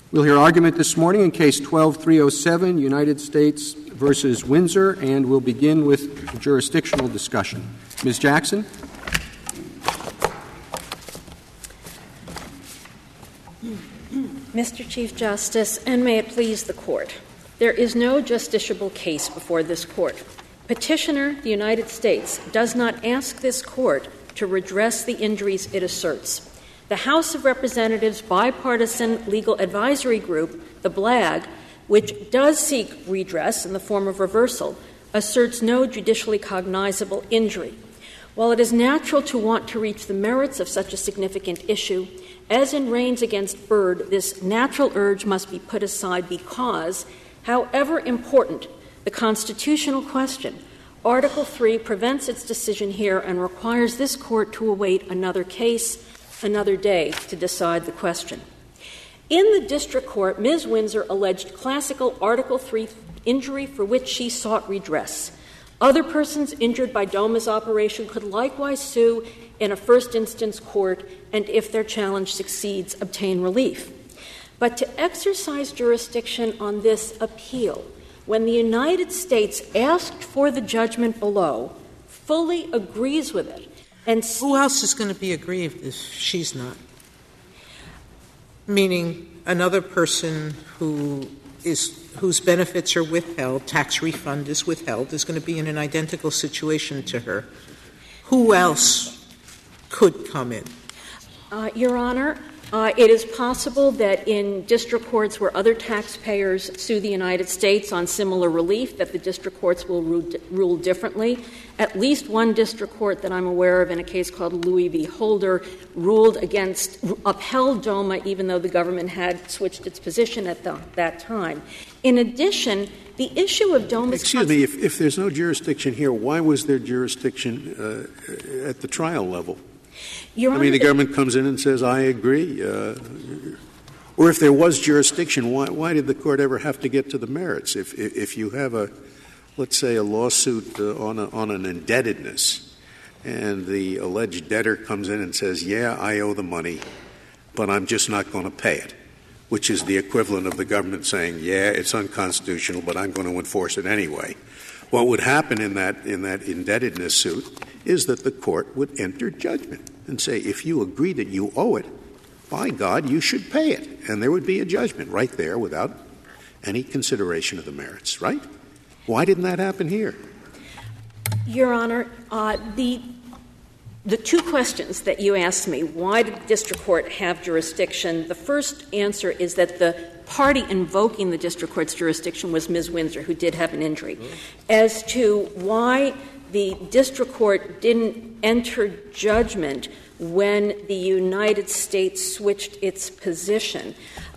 We'll hear argument this morning in Case 12-307, United States v. Windsor, and we'll begin with jurisdictional discussion. Ms. Jackson. Mr. Chief Justice, and may it please the Court, there is no justiciable case before this Court. Petitioner, the United States, does not ask this Court to redress the injuries it asserts. The House of Representatives Bipartisan Legal Advisory Group, the BLAG, which does seek redress in the form of reversal, asserts no judicially cognizable injury. While it is natural to want to reach the merits of such a significant issue, as in Raines against Byrd, this natural urge must be put aside because, however important the constitutional question, Article III prevents its decision here and requires this Court to await another case, another day, to decide the question. In the district court, Ms. Windsor alleged classical Article III injury for which she sought redress. Other persons injured by DOMA's operation could likewise sue in a first-instance court and, if their challenge succeeds, obtain relief. But to exercise jurisdiction on this appeal, when the United States asked for the judgment below, fully agrees with it, and who else is going to be aggrieved if she's not? Meaning another person whose benefits are withheld, tax refund is withheld, is going to be in an identical situation to her. Who else could come in? Your Honor, it is possible that in district courts where other taxpayers sue the United States on similar relief, that the district courts will rule differently. At least one district court that I'm aware of in a case called Louis v. Holder upheld DOMA even though the government had switched its position at that time. In addition, the issue of DOMA's... Excuse me, if there's no jurisdiction here, why was there jurisdiction at the trial level? Your Honor, the government comes in and says, I agree. Or if there was jurisdiction, why did the court ever have to get to the merits? If you have let's say, a lawsuit on an indebtedness, and the alleged debtor comes in and says, yeah, I owe the money, but I'm just not going to pay it, which is the equivalent of the government saying, yeah, it's unconstitutional, but I'm going to enforce it anyway. What would happen in that indebtedness suit is that the court would enter judgment and say, if you agree that you owe it, by God, you should pay it. And there would be a judgment right there without any consideration of the merits, right? Why didn't that happen here? Your Honor, the two questions that you asked me, why did the district court have jurisdiction? The first answer is that the party invoking the district court's jurisdiction was Ms. Windsor, who did have an injury. As to why the district court didn't enter judgment when the United States switched its position,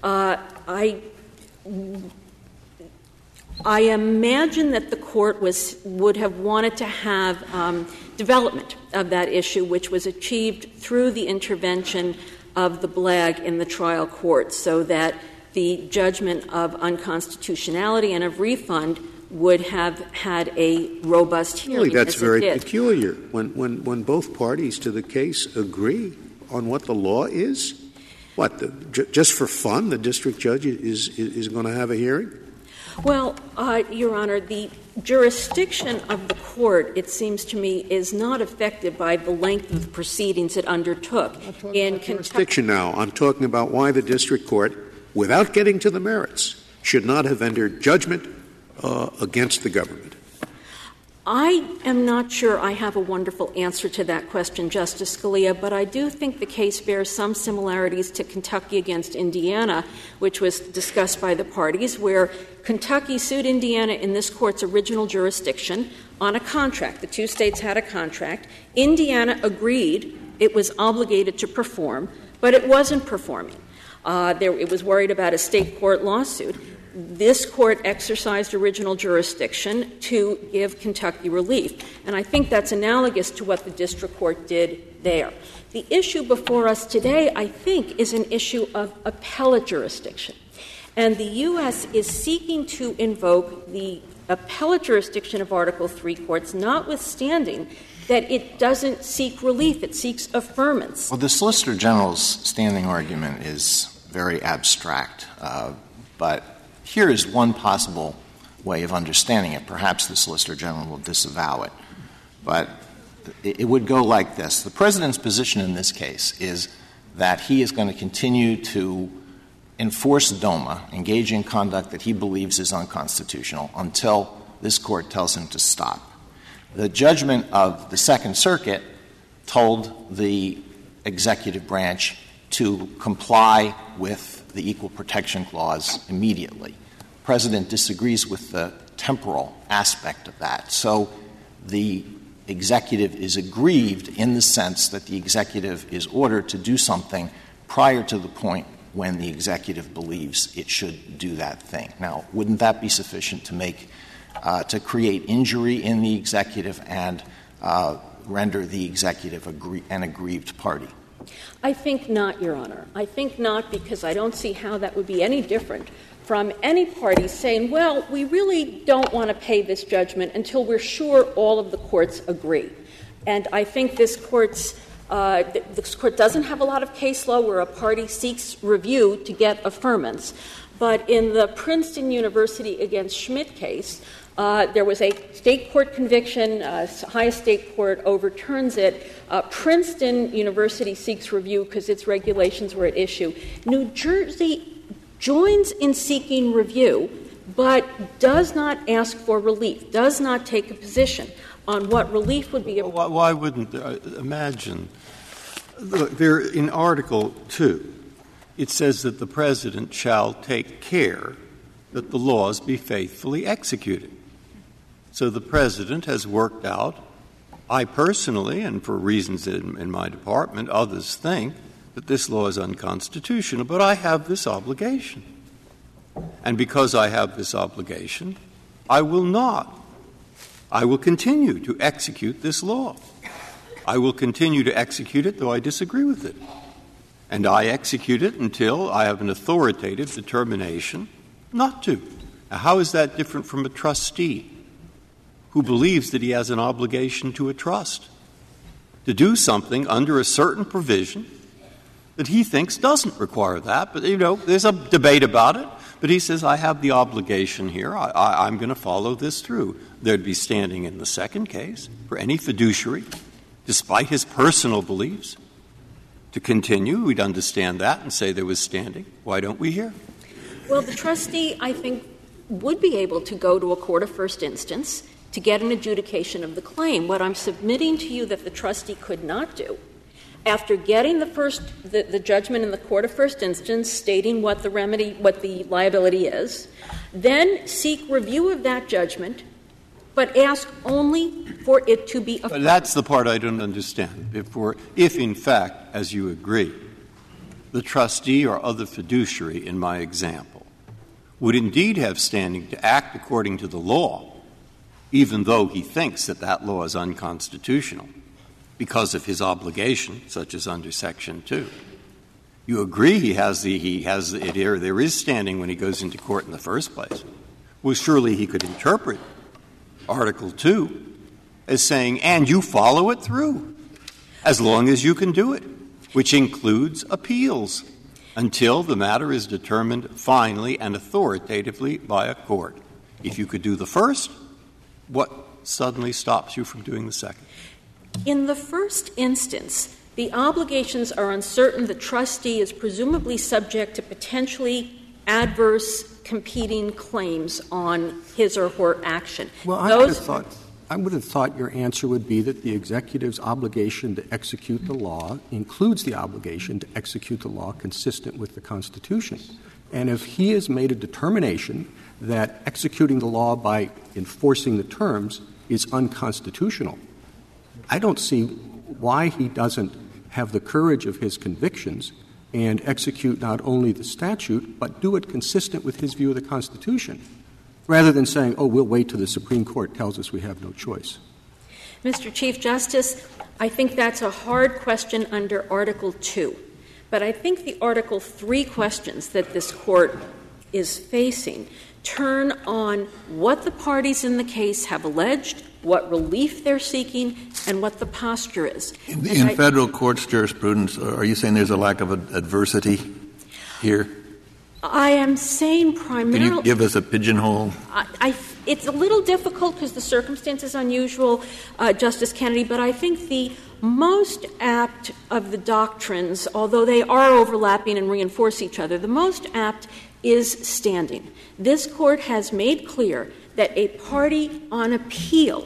I imagine that the court would have wanted to have development of that issue, which was achieved through the intervention of the BLAG in the trial court, so that the judgment of unconstitutionality and of refund would have had a robust hearing. Really, that's very peculiar. When both parties to the case agree on what the law is, just for fun, the district judge is going to have a hearing? Well, Your Honor, the jurisdiction of the court, it seems to me, is not affected by the length of the proceedings it undertook. In jurisdiction now, I'm talking about why the district court, without getting to the merits, should not have entered judgment against the government. I am not sure I have a wonderful answer to that question, Justice Scalia, but I do think the case bears some similarities to Kentucky against Indiana, which was discussed by the parties, where Kentucky sued Indiana in this court's original jurisdiction on a contract. The two states had a contract. Indiana agreed it was obligated to perform, but it wasn't performing. It was worried about a state court lawsuit. This court exercised original jurisdiction to give Kentucky relief. And I think that's analogous to what the district court did there. The issue before us today, I think, is an issue of appellate jurisdiction. And the U.S. is seeking to invoke the appellate jurisdiction of Article III courts, notwithstanding that it doesn't seek relief. It seeks affirmance. Well, the Solicitor General's standing argument is very abstract. But here is one possible way of understanding it. Perhaps the Solicitor General will disavow it. But it would go like this. The President's position in this case is that he is going to continue to enforce DOMA, engage in conduct that he believes is unconstitutional, until this Court tells him to stop. The judgment of the Second Circuit told the executive branch to comply with the Equal Protection Clause immediately. The President disagrees with the temporal aspect of that. So the executive is aggrieved in the sense that the executive is ordered to do something prior to the point when the executive believes it should do that thing. Now, wouldn't that be sufficient to make to create injury in the executive and render the executive an aggrieved party? I think not, Your Honor. I think not, because I don't see how that would be any different from any party saying, well, we really don't want to pay this judgment until we're sure all of the courts agree. And I think this Court doesn't have a lot of case law where a party seeks review to get affirmance. But in the Princeton University against Schmidt case, there was a state court conviction, highest state court overturns it. Princeton University seeks review because its regulations were at issue. New Jersey joins in seeking review, but does not ask for relief, does not take a position on what relief would be. Why wouldn't imagine? Look, there in Article 2, it says that the President shall take care that the laws be faithfully executed. So the President has worked out, I personally, and for reasons in my department, others think that this law is unconstitutional, but I have this obligation. And because I have this obligation, I will not. I will continue to execute this law. I will continue to execute it, though I disagree with it. And I execute it until I have an authoritative determination not to. Now, how is that different from a trustee who believes that he has an obligation to a trust to do something under a certain provision that he thinks doesn't require that? But, there's a debate about it. But he says, I have the obligation here. I'm going to follow this through. There'd be standing in the second case for any fiduciary, despite his personal beliefs, to continue. We'd understand that and say there was standing. Why don't we here? Well, the trustee, I think, would be able to go to a court of first instance to get an adjudication of the claim. What I'm submitting to you that the trustee could not do, after getting the judgment in the court of first instance stating what the liability is, then seek review of that judgment, but ask only for it to be affirmed. But that's the part I don't understand. If in fact, as you agree, the trustee or other fiduciary in my example would indeed have standing to act according to the law, even though he thinks that that law is unconstitutional, because of his obligation, such as under Section 2. You agree there is standing when he goes into court in the first place. Well, surely he could interpret Article 2 as saying, and you follow it through, as long as you can do it, which includes appeals, until the matter is determined finally and authoritatively by a court. If you could do the first, what suddenly stops you from doing the second? In the first instance, the obligations are uncertain. The trustee is presumably subject to potentially adverse competing claims on his or her action. Well, I would have thought your answer would be that the executive's obligation to execute the law includes the obligation to execute the law consistent with the Constitution. And if he has made a determination that executing the law by enforcing the terms is unconstitutional, I don't see why he doesn't have the courage of his convictions and execute not only the statute, but do it consistent with his view of the Constitution, rather than saying, we'll wait till the Supreme Court tells us we have no choice. Mr. Chief Justice, I think that's a hard question under Article 2. But I think the Article 3 questions that this Court is facing turn on what the parties in the case have alleged, what relief they're seeking, and what the posture is. In federal court's jurisprudence, are you saying there's a lack of adversity? here? I am saying primarily. Can you give us a pigeonhole? It's a little difficult because the circumstance is unusual, Justice Kennedy, but I think the most apt of the doctrines, although they are overlapping and reinforce each other, the most apt is standing. This Court has made clear that a party on appeal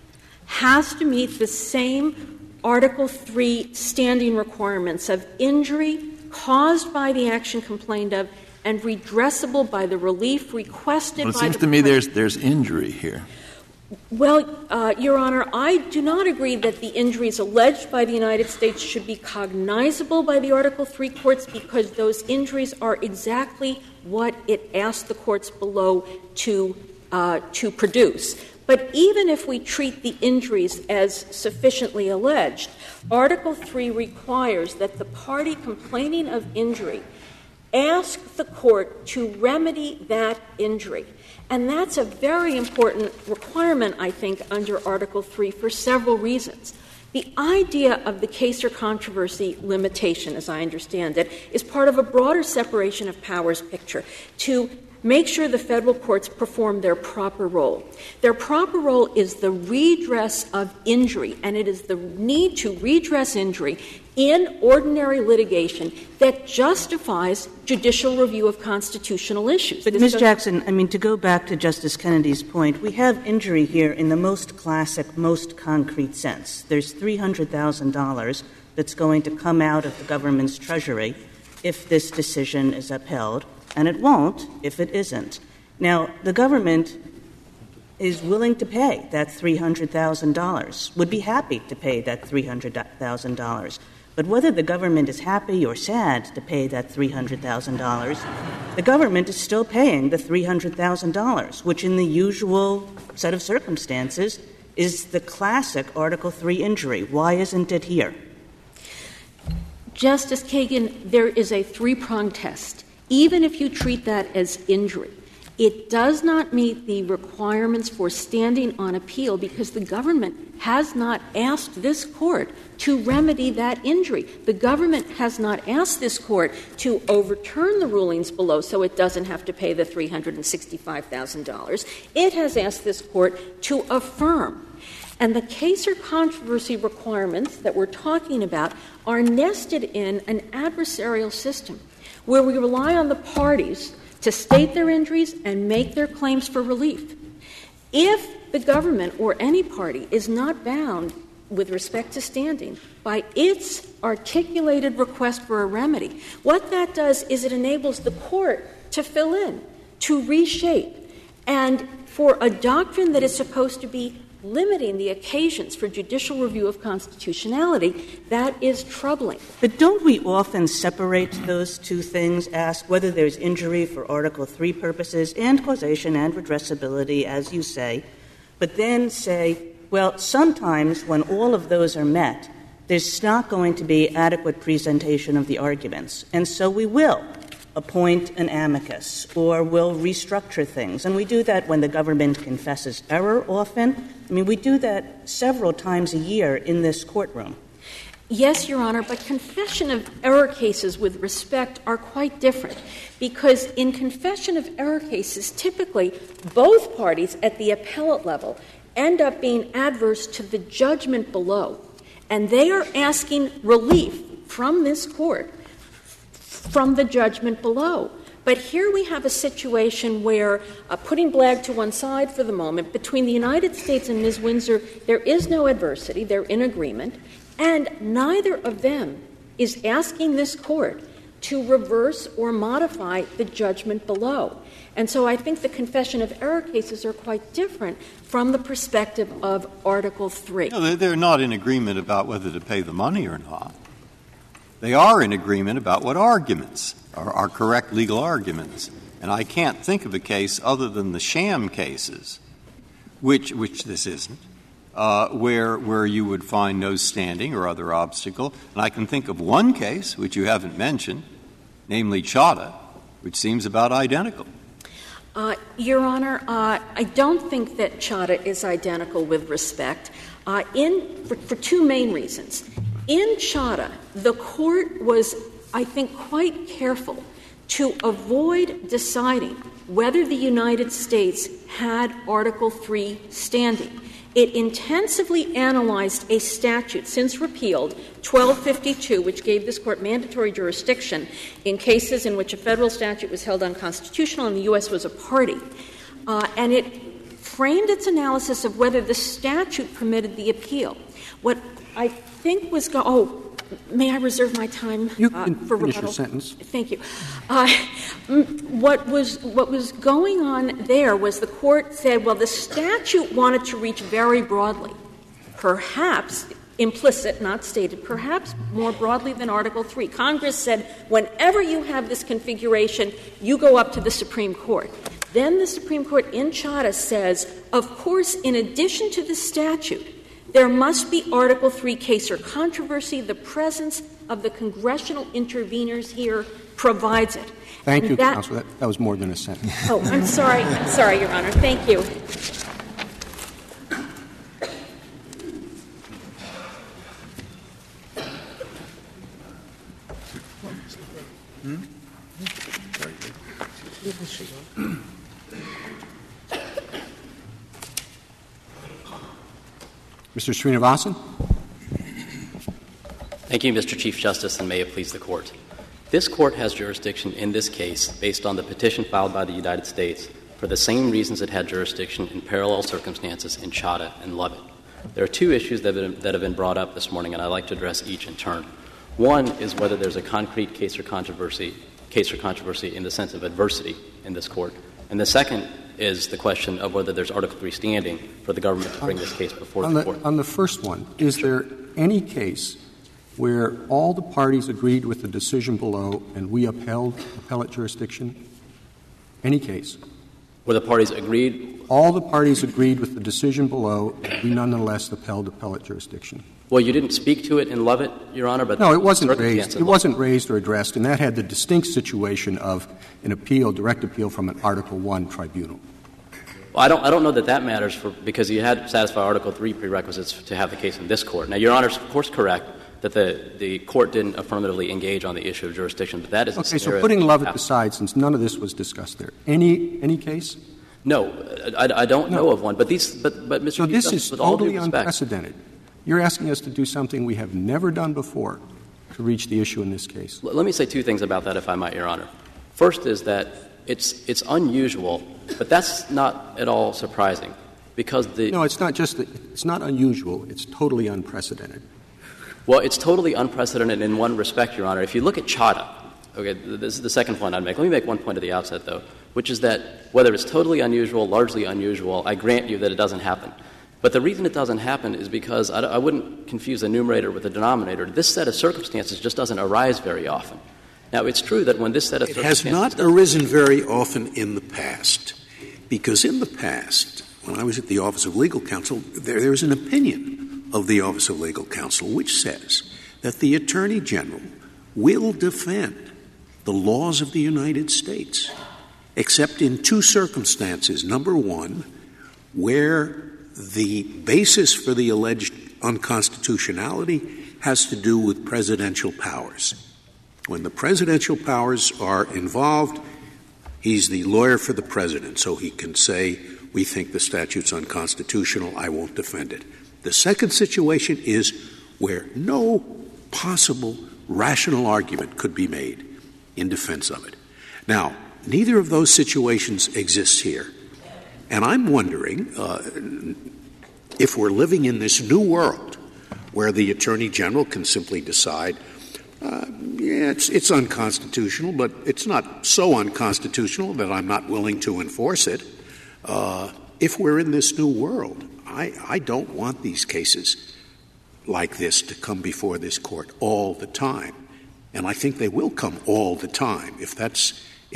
has to meet the same Article III standing requirements of injury caused by the action complained of and redressable by the relief requested by the party. It seems to me there's injury here. Well, Your Honor, I do not agree that the injuries alleged by the United States should be cognizable by the Article III courts because those injuries are exactly what it asked the courts below to produce. But even if we treat the injuries as sufficiently alleged, Article III requires that the party complaining of injury ask the court to remedy that injury. And that's a very important requirement, I think, under Article III for several reasons. The idea of the case or controversy limitation, as I understand it, is part of a broader separation of powers picture to make sure the federal courts perform their proper role. Their proper role is the redress of injury, and it is the need to redress injury in ordinary litigation that justifies judicial review of constitutional issues. But, Ms. Jackson, to go back to Justice Kennedy's point, we have injury here in the most classic, most concrete sense. There's $300,000 that's going to come out of the government's treasury if this decision is upheld, and it won't if it isn't. Now, the government is willing to pay that $300,000, would be happy to pay that $300,000. But whether the government is happy or sad to pay that $300,000, the government is still paying the $300,000, which in the usual set of circumstances is the classic Article III injury. Why isn't it here? Justice Kagan, there is a three-pronged test. Even if you treat that as injury, it does not meet the requirements for standing on appeal because the government has not asked this Court to remedy that injury. The government has not asked this Court to overturn the rulings below so it doesn't have to pay the $365,000. It has asked this Court to affirm. And the case or controversy requirements that we're talking about are nested in an adversarial system where we rely on the parties to state their injuries and make their claims for relief. If the government or any party is not bound with respect to standing by its articulated request for a remedy, what that does is it enables the court to fill in, to reshape, and for a doctrine that is supposed to be limiting the occasions for judicial review of constitutionality, that is troubling. But don't we often separate those two things, ask whether there's injury for Article III purposes and causation and redressability, as you say, but then say, well, sometimes when all of those are met, there's not going to be adequate presentation of the arguments, and so we will appoint an amicus or will restructure things. And we do that when the government confesses error often. We do that several times a year in this courtroom. Yes, Your Honor, but confession of error cases with respect are quite different because in confession of error cases, typically both parties at the appellate level end up being adverse to the judgment below, and they are asking relief from this Court from the judgment below. But here we have a situation where, putting Blagg to one side for the moment, between the United States and Ms. Windsor, there is no adversity, they're in agreement, and neither of them is asking this Court to reverse or modify the judgment below. And so I think the confession of error cases are quite different from the perspective of Article III. No, they're not in agreement about whether to pay the money or not. They are in agreement about what arguments are correct legal arguments. And I can't think of a case other than the sham cases, which this isn't, where you would find no standing or other obstacle. And I can think of one case, which you haven't mentioned, namely Chadha, which seems about identical. Your Honor, I don't think that Chadha is identical with respect for two main reasons. In Chadha, the Court was, I think, quite careful to avoid deciding whether the United States had Article III standing. It intensively analyzed a statute since repealed, 1252, which gave this Court mandatory jurisdiction in cases in which a federal statute was held unconstitutional and the U.S. was a party. And it framed its analysis of whether the statute permitted the appeal. What I think was may I reserve my time You can for finish rebuttal? your sentence. Thank you. What was going on there was the Court said, well, the statute wanted to reach very broadly, perhaps implicit, not stated, perhaps more broadly than Article III. Congress said, whenever you have this configuration, you go up to the Supreme Court. Then the Supreme Court in Chadha says, of course, in addition to the statute, there must be Article III case or controversy. The presence of the congressional interveners here provides it. Thank and you, Counsel. That was more than a sentence. Oh, I'm sorry. I'm sorry, Your Honor. Thank you. Mr. Srinivasan? Thank you, Mr. Chief Justice, and may it please the Court. This Court has jurisdiction in this case based on the petition filed by the United States for the same reasons it had jurisdiction in parallel circumstances in Chadha and Lovett. There are two issues that have been brought up this morning, and I'd like to address each in turn. One is whether there's a concrete case or controversy in the sense of adversity in this Court. And the second is the question of whether there's Article III standing for the government to bring this case before the Court. On the first one, is there any case where all the parties agreed with the decision below and we upheld appellate jurisdiction? Any case? Where the parties agreed? All the parties agreed with the decision below and we nonetheless upheld appellate jurisdiction. Well, you didn't speak to it in Lovett, Your Honor, but no, it wasn't raised. It wasn't raised or addressed, and that had the distinct situation of an appeal, direct appeal from an Article I tribunal. Well, I don't know that matters because you had satisfied Article III prerequisites to have the case in this Court. Now, Your Honor is, of course, correct that the Court didn't affirmatively engage on the issue of jurisdiction, but that is okay. So putting Lovett aside, since none of this was discussed there, any case? No, I don't know of one. But Mr. So this is totally unprecedented. Respect, you're asking us to do something we have never done before to reach the issue in this case. Let me say two things about that, if I might, Your Honor. First is that it's unusual, but that's not at all surprising, because No, it's not just that it's not unusual. It's totally unprecedented. Well, it's totally unprecedented in one respect, Your Honor. If you look at Chadha, okay, this is the second point I'd make. Let me make one point at the outset, though, which is that whether it's totally unusual, largely unusual, I grant you that it doesn't happen. But the reason it doesn't happen is because I wouldn't confuse the numerator with the denominator. This set of circumstances just doesn't arise very often. Now, it's true that when this set of circumstances has not arisen very often in the past, because in the past, when I was at the Office of Legal Counsel, there's an opinion of the Office of Legal Counsel which says that the Attorney General will defend the laws of the United States, except in two circumstances. Number one, where the basis for the alleged unconstitutionality has to do with presidential powers. When the presidential powers are involved, he's the lawyer for the president, so he can say, we think the statute's unconstitutional, I won't defend it. The second situation is where no possible rational argument could be made in defense of it. Now, neither of those situations exists here. And I'm wondering if we're living in this new world where the Attorney General can simply decide, it's unconstitutional, but it's not so unconstitutional that I'm not willing to enforce it. If we're in this new world, I don't want these cases like this to come before this Court all the time. And I think they will come all the time if that's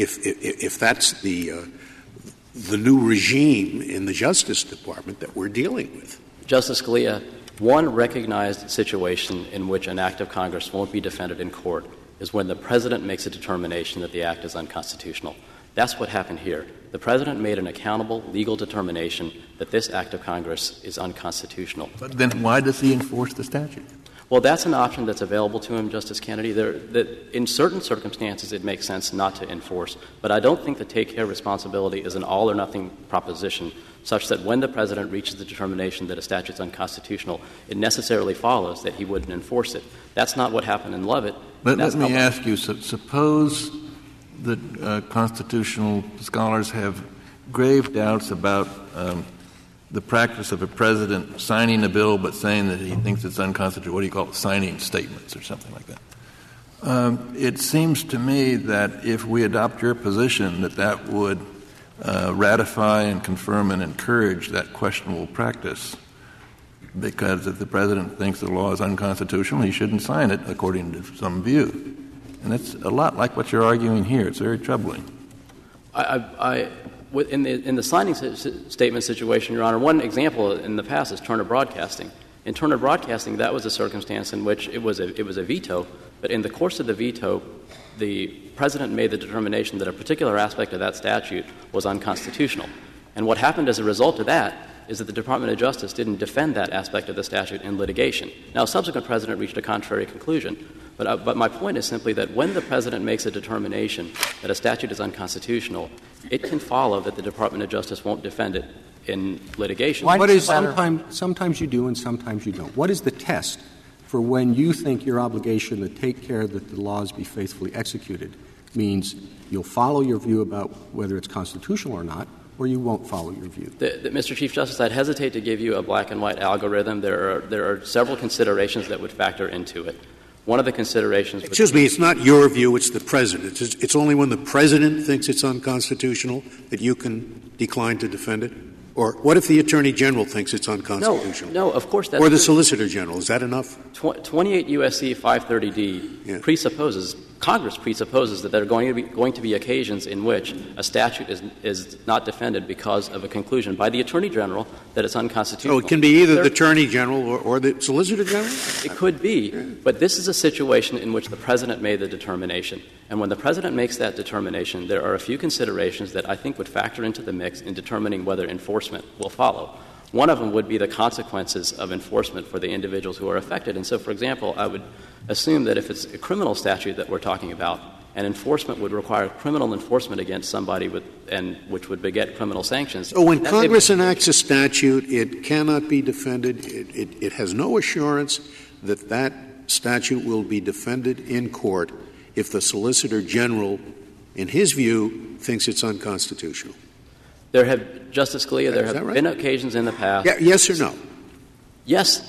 the new regime in the Justice Department that we're dealing with. Justice Scalia, one recognized situation in which an act of Congress won't be defended in court is when the President makes a determination that the act is unconstitutional. That's what happened here. The President made an accountable legal determination that this act of Congress is unconstitutional. But then why does he enforce the statute? Well, that's an option that's available to him, Justice Kennedy. In certain circumstances, it makes sense not to enforce. But I don't think the take-care responsibility is an all-or-nothing proposition such that when the President reaches the determination that a statute is unconstitutional, it necessarily follows that he wouldn't enforce it. That's not what happened in Lovett. But let me ask you, suppose that constitutional scholars have grave doubts about the practice of a president signing a bill but saying that he thinks it's unconstitutional. What do you call it? Signing statements or something like that. It seems to me that if we adopt your position that would ratify and confirm and encourage that questionable practice, because if the president thinks the law is unconstitutional, he shouldn't sign it according to some view. And it's a lot like what you're arguing here. It's very troubling. In the signing statement situation, Your Honor, one example in the past is Turner Broadcasting. In Turner Broadcasting, that was a circumstance in which it was a veto, but in the course of the veto, the President made the determination that a particular aspect of that statute was unconstitutional. And what happened as a result of that is that the Department of Justice didn't defend that aspect of the statute in litigation. Now, a subsequent President reached a contrary conclusion, but my point is simply that when the President makes a determination that a statute is unconstitutional, it can follow that the Department of Justice won't defend it in litigation. Sometimes you do and sometimes you don't. What is the test for when you think your obligation to take care that the laws be faithfully executed means you'll follow your view about whether it's constitutional or not, or you won't follow your view? Mr. Chief Justice, I'd hesitate to give you a black-and-white algorithm. There are several considerations that would factor into it. One of the considerations — Excuse me, it's not your view, it's the President. It's only when the President thinks it's unconstitutional that you can decline to defend it? Or what if the Attorney General thinks it's unconstitutional? No, of course that's — Or the Solicitor General. Is that enough? 28 U.S.C. 530D presupposes — Congress presupposes that there are going to be occasions in which a statute is not defended because of a conclusion by the Attorney General that it's unconstitutional. So it can be either the Attorney General or the Solicitor General? It could be, but this is a situation in which the President made the determination. And when the President makes that determination, there are a few considerations that I think would factor into the mix in determining whether enforcement will follow. One of them would be the consequences of enforcement for the individuals who are affected. And so, for example, I would assume that if it's a criminal statute that we're talking about, and enforcement would require criminal enforcement against somebody which would beget criminal sanctions. So when Congress enacts a statute, it cannot be defended. It has no assurance that that statute will be defended in court if the Solicitor General, in his view, thinks it's unconstitutional. Justice Scalia, there have been occasions in the past. Yes or no? Yes,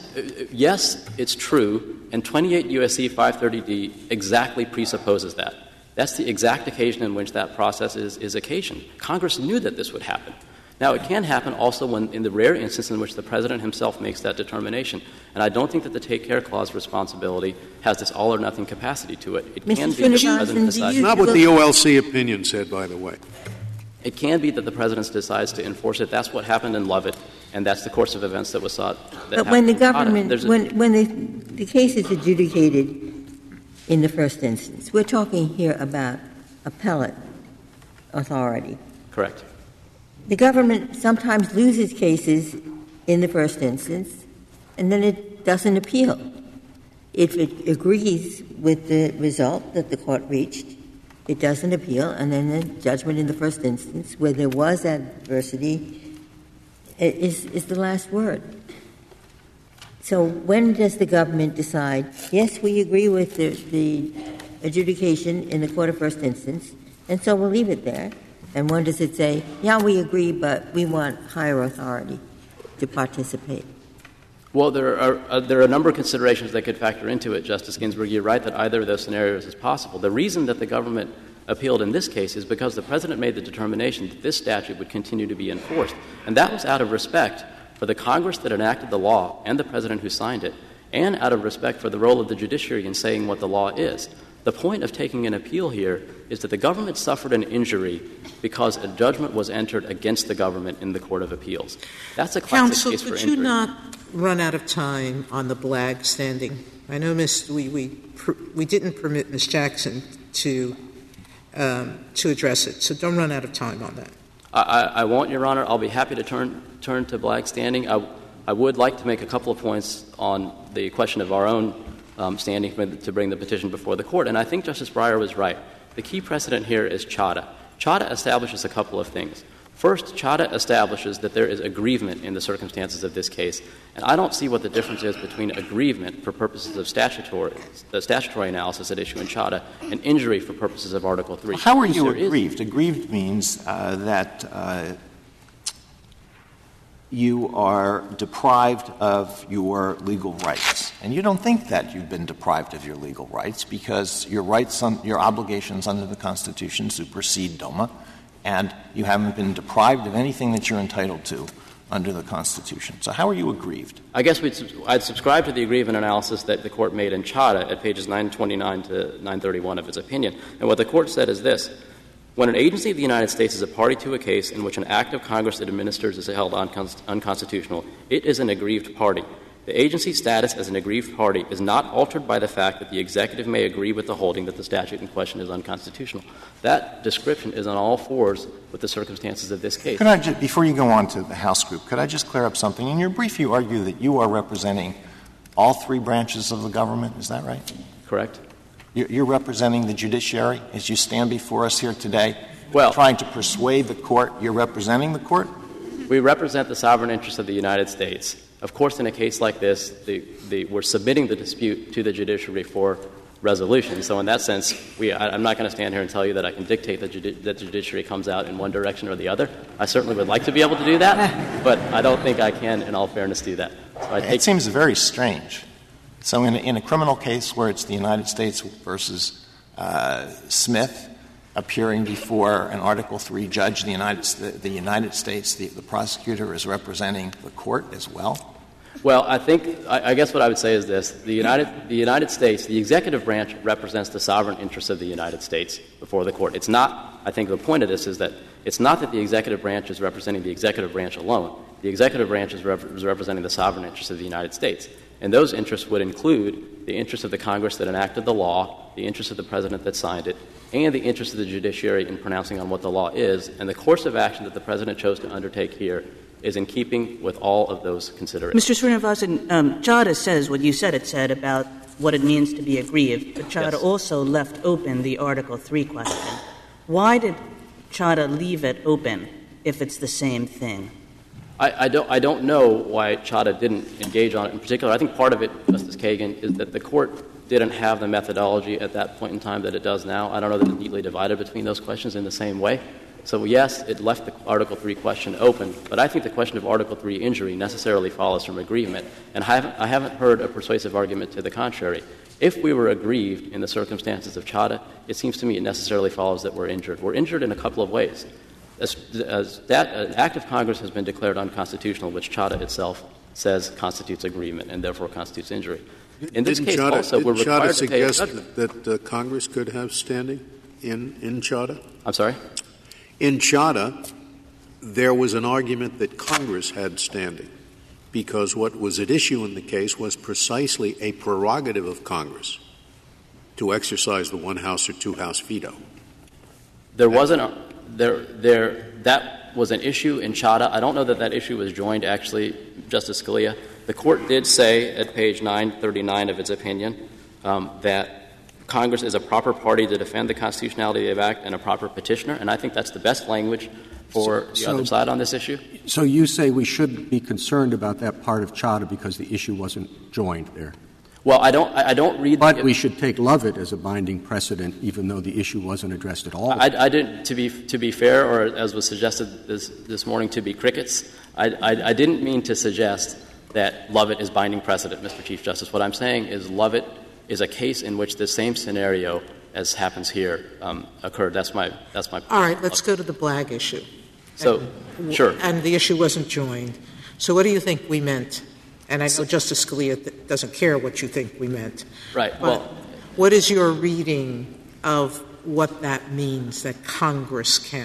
it's true, and 28 U.S.C. 530D exactly presupposes that. That's the exact occasion in which that process is occasioned. Congress knew that this would happen. Now, it can happen also in the rare instance in which the President himself makes that determination. And I don't think that the Take Care Clause responsibility has this all-or-nothing capacity to it. It can be that the President decides. Not what the OLC opinion said, by the way. It can be that the President decides to enforce it. That's what happened in Lovett, and that's the course of events that was sought. But when the government, when the case is adjudicated in the first instance, we're talking here about appellate authority. Correct. The government sometimes loses cases in the first instance, and then it doesn't appeal. If it agrees with the result that the court reached, it doesn't appeal, and then the judgment in the first instance, where there was adversity, is the last word. So when does the government decide, yes, we agree with the adjudication in the court of first instance, and so we'll leave it there? And when does it say, yeah, we agree, but we want higher authority to participate? Well, there are a number of considerations that could factor into it, Justice Ginsburg. You're right that either of those scenarios is possible. The reason that the government appealed in this case is because the President made the determination that this statute would continue to be enforced. And that was out of respect for the Congress that enacted the law and the President who signed it, and out of respect for the role of the judiciary in saying what the law is. The point of taking an appeal here is that the government suffered an injury because a judgment was entered against the government in the Court of Appeals. That's a classic case for injury. Counsel, could you not run out of time on the Blagg standing? I know we didn't permit Ms. Jackson to address it, so don't run out of time on that. I won't, Your Honor. I'll be happy to turn to Blagg standing. I would like to make a couple of points on the question of our own standing to bring the petition before the Court. And I think Justice Breyer was right. The key precedent here is Chadha. Chadha establishes a couple of things. First, Chadha establishes that there is aggrievement in the circumstances of this case. And I don't see what the difference is between aggrievement for purposes of the statutory analysis at issue in Chadha and injury for purposes of Article III. Well, how are you aggrieved? Aggrieved means that you are deprived of your legal rights. And you don't think that you've been deprived of your legal rights because your obligations under the Constitution supersede DOMA, and you haven't been deprived of anything that you're entitled to under the Constitution. So how are you aggrieved? I guess I'd subscribe to the aggrievement analysis that the Court made in Chadha at pages 929 to 931 of its opinion. And what the Court said is this: when an agency of the United States is a party to a case in which an act of Congress it administers is held unconstitutional, it is an aggrieved party. The agency's status as an aggrieved party is not altered by the fact that the executive may agree with the holding that the statute in question is unconstitutional. That description is on all fours with the circumstances of this case. Could I just, before you go on to the House group, could I just clear up something? In your brief, you argue that you are representing all three branches of the government. Is that right? Correct. You're representing the judiciary as you stand before us here today? Well, trying to persuade the Court you're representing the Court? We represent the sovereign interests of the United States. Of course, in a case like this, we're submitting the dispute to the judiciary for resolution. So in that sense, I'm not going to stand here and tell you that I can dictate that the judiciary comes out in one direction or the other. I certainly would like to be able to do that, but I don't think I can, in all fairness, do that. So it seems very strange. So in a criminal case where it's the United States versus Smith appearing before an Article III judge, the United States, the prosecutor is representing the court as well? Well, I guess what I would say is this. The United States, the executive branch represents the sovereign interests of the United States before the court. It's not, I think the point of this is that it's not that the executive branch is representing the executive branch alone. The executive branch is representing the sovereign interests of the United States. And those interests would include the interests of the Congress that enacted the law, the interests of the President that signed it, and the interests of the judiciary in pronouncing on what the law is. And the course of action that the President chose to undertake here is in keeping with all of those considerations. Mr. Srinivasan, Chadha says what you said it said about what it means to be aggrieved, but Chadha also left open the Article III question. Why did Chadha leave it open if it's the same thing? I don't know why Chadha didn't engage on it in particular. I think part of it, Justice Kagan, is that the Court didn't have the methodology at that point in time that it does now. I don't know that it's neatly divided between those questions in the same way. So, yes, it left the Article III question open, but I think the question of Article III injury necessarily follows from aggrievement, and I haven't heard a persuasive argument to the contrary. If we were aggrieved in the circumstances of Chadha, it seems to me it necessarily follows that we're injured. We're injured in a couple of ways. An act of Congress has been declared unconstitutional, which Chadha itself says constitutes agreement and therefore constitutes injury. In this case, also, we're required to pay a judgment. That Congress could have standing in Chadha? I'm sorry? In Chadha, there was an argument that Congress had standing because what was at issue in the case was precisely a prerogative of Congress to exercise the one-house or two-house veto. There wasn't that was an issue in Chadha. I don't know that issue was joined, actually, Justice Scalia. The Court did say at page 939 of its opinion that Congress is a proper party to defend the constitutionality of the act and a proper petitioner, and I think that's the best language for the other side on this issue. So you say we should be concerned about that part of Chadha because the issue wasn't joined there? Well, I don't read. But we should take Lovett as a binding precedent, even though the issue wasn't addressed at all. I didn't. To be fair, or as was suggested this morning, to be crickets. I didn't mean to suggest that Lovett is binding precedent, Mr. Chief Justice. What I'm saying is Lovett is a case in which the same scenario as happens here occurred. That's my point. All right. Let's go to the Blagg issue. So, sure. And the issue wasn't joined. So, what do you think we meant? And I know Justice Scalia doesn't care what you think we meant. Right. But what is your reading of what that means, that Congress can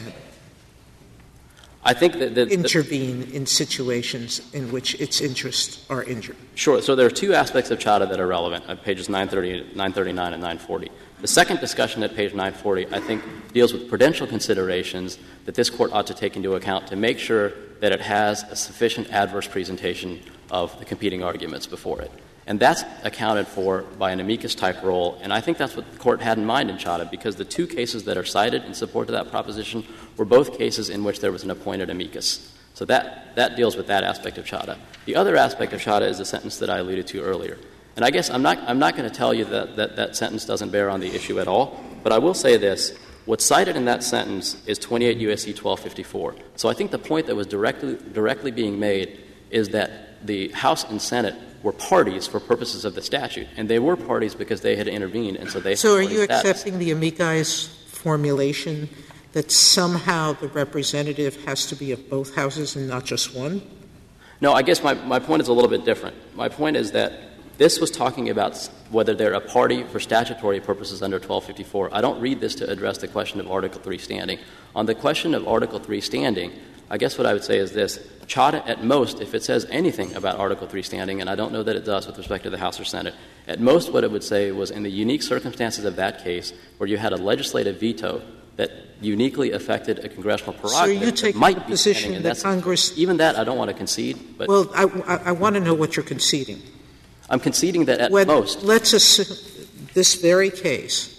I think that intervene in situations in which its interests are injured? Sure. So there are two aspects of Chadha that are relevant at pages 939 and 940. The second discussion at page 940, I think, deals with prudential considerations that this Court ought to take into account to make sure that it has a sufficient adverse presentation of the competing arguments before it. And that's accounted for by an amicus-type role, and I think that's what the Court had in mind in Chadha, because the two cases that are cited in support of that proposition were both cases in which there was an appointed amicus. So that deals with that aspect of Chadha. The other aspect of Chadha is the sentence that I alluded to earlier. And I guess I'm not going to tell you that sentence doesn't bear on the issue at all, but I will say this. What's cited in that sentence is 28 U.S.C. 1254. So I think the point that was directly being made is that the House and Senate were parties for purposes of the statute, and they were parties because they had intervened, and so they. So, are you accepting the amici's formulation that somehow the representative has to be of both houses and not just one? No, I guess my point is a little bit different. My point is that this was talking about whether they're a party for statutory purposes under 1254. I don't read this to address the question of Article III standing. On the question of Article III standing, I guess what I would say is this. Chadha, at most, if it says anything about Article III standing, and I don't know that it does with respect to the House or Senate, at most what it would say was in the unique circumstances of that case where you had a legislative veto that uniquely affected a congressional prerogative. So you take might the be position that Congress... Even that I don't want to concede. But well, I want to know what you're conceding. I'm conceding that at most... Let's assume this very case,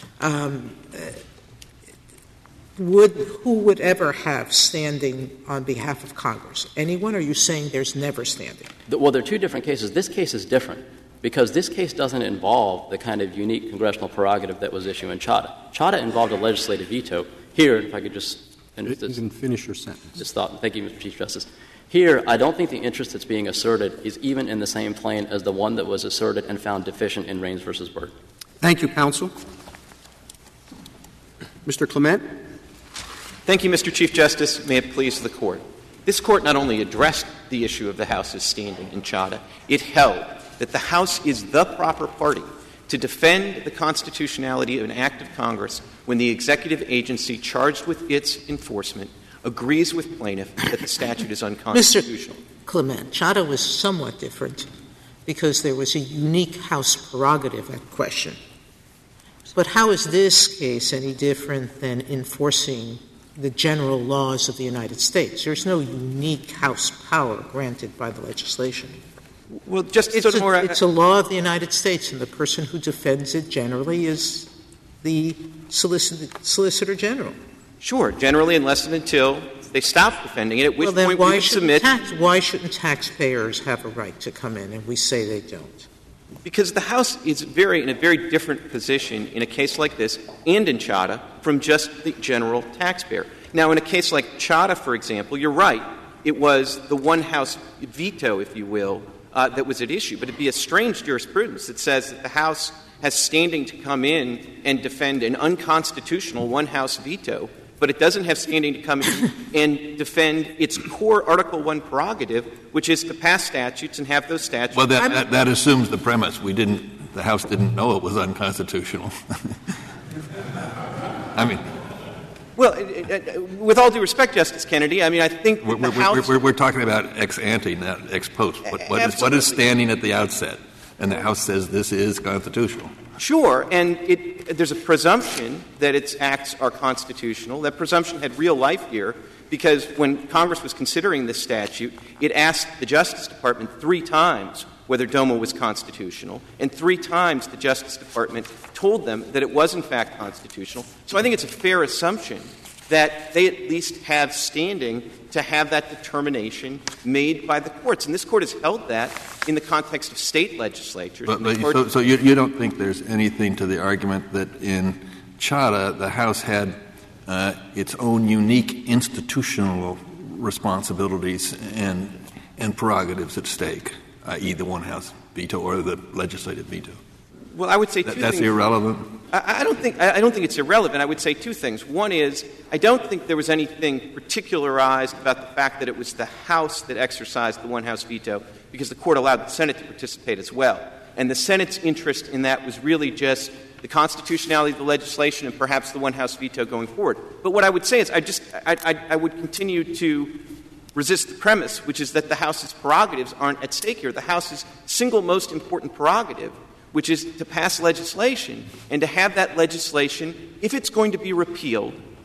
who would ever have standing on behalf of Congress? Anyone, or are you saying there's never standing? Well, there are two different cases. This case is different because this case doesn't involve the kind of unique congressional prerogative that was issued in Chadha. Chadha involved a legislative veto. Here, if I could just finish this. You can finish your sentence. This thought. Thank you, Mr. Chief Justice. Here, I don't think the interest that's being asserted is even in the same plane as the one that was asserted and found deficient in Raines v. Byrd. Thank you, counsel. Mr. Clement. Thank you, Mr. Chief Justice. May it please the Court. This Court not only addressed the issue of the House's standing in Chadha, it held that the House is the proper party to defend the constitutionality of an act of Congress when the executive agency charged with its enforcement agrees with plaintiff that the statute is unconstitutional. Mr. Clement, Chadha was somewhat different because there was a unique House prerogative at question. But how is this case any different than enforcing the general laws of the United States? There's no unique House power granted by the legislation. Well, just it's a law of the United States, and the person who defends it generally is the Solicitor General. Sure, generally, unless and until they stop defending it, at which point we would submit. Why shouldn't taxpayers have a right to come in, and we say they don't? Because the House is in a very different position in a case like this and in Chadha from just the general taxpayer. Now, in a case like Chadha, for example, you're right. It was the one House veto, if you will, that was at issue. But it'd be a strange jurisprudence that says that the House has standing to come in and defend an unconstitutional one House veto, but it doesn't have standing to come in and defend its core Article I prerogative, which is to pass statutes and have those statutes. Well, that assumes the premise. The House didn't know it was unconstitutional. I mean. Well, with all due respect, Justice Kennedy, I mean, I think the House. We're talking about ex ante, not ex post. What is standing at the outset? And the House says this is constitutional. Sure, and there's a presumption that its acts are constitutional. That presumption had real life here because when Congress was considering this statute, it asked the Justice Department 3 times whether DOMA was constitutional, and 3 times the Justice Department told them that it was in fact constitutional. So I think it's a fair assumption that they at least have standing to have that determination made by the courts. And this Court has held that in the context of state legislatures. So you don't think there's anything to the argument that in Chadha the House had its own unique institutional responsibilities and prerogatives at stake, i.e. the one House veto or the legislative veto? Well, I would say two things. That's irrelevant? I don't think it's irrelevant. I would say 2 things. One is, I don't think there was anything particularized about the fact that it was the House that exercised the one House veto, because the Court allowed the Senate to participate as well. And the Senate's interest in that was really just the constitutionality of the legislation and perhaps the one House veto going forward. But what I would say is I would continue to resist the premise, which is that the House's prerogatives aren't at stake here. The House's single most important prerogative, which is to pass legislation and to have that legislation, if it's going to be repealed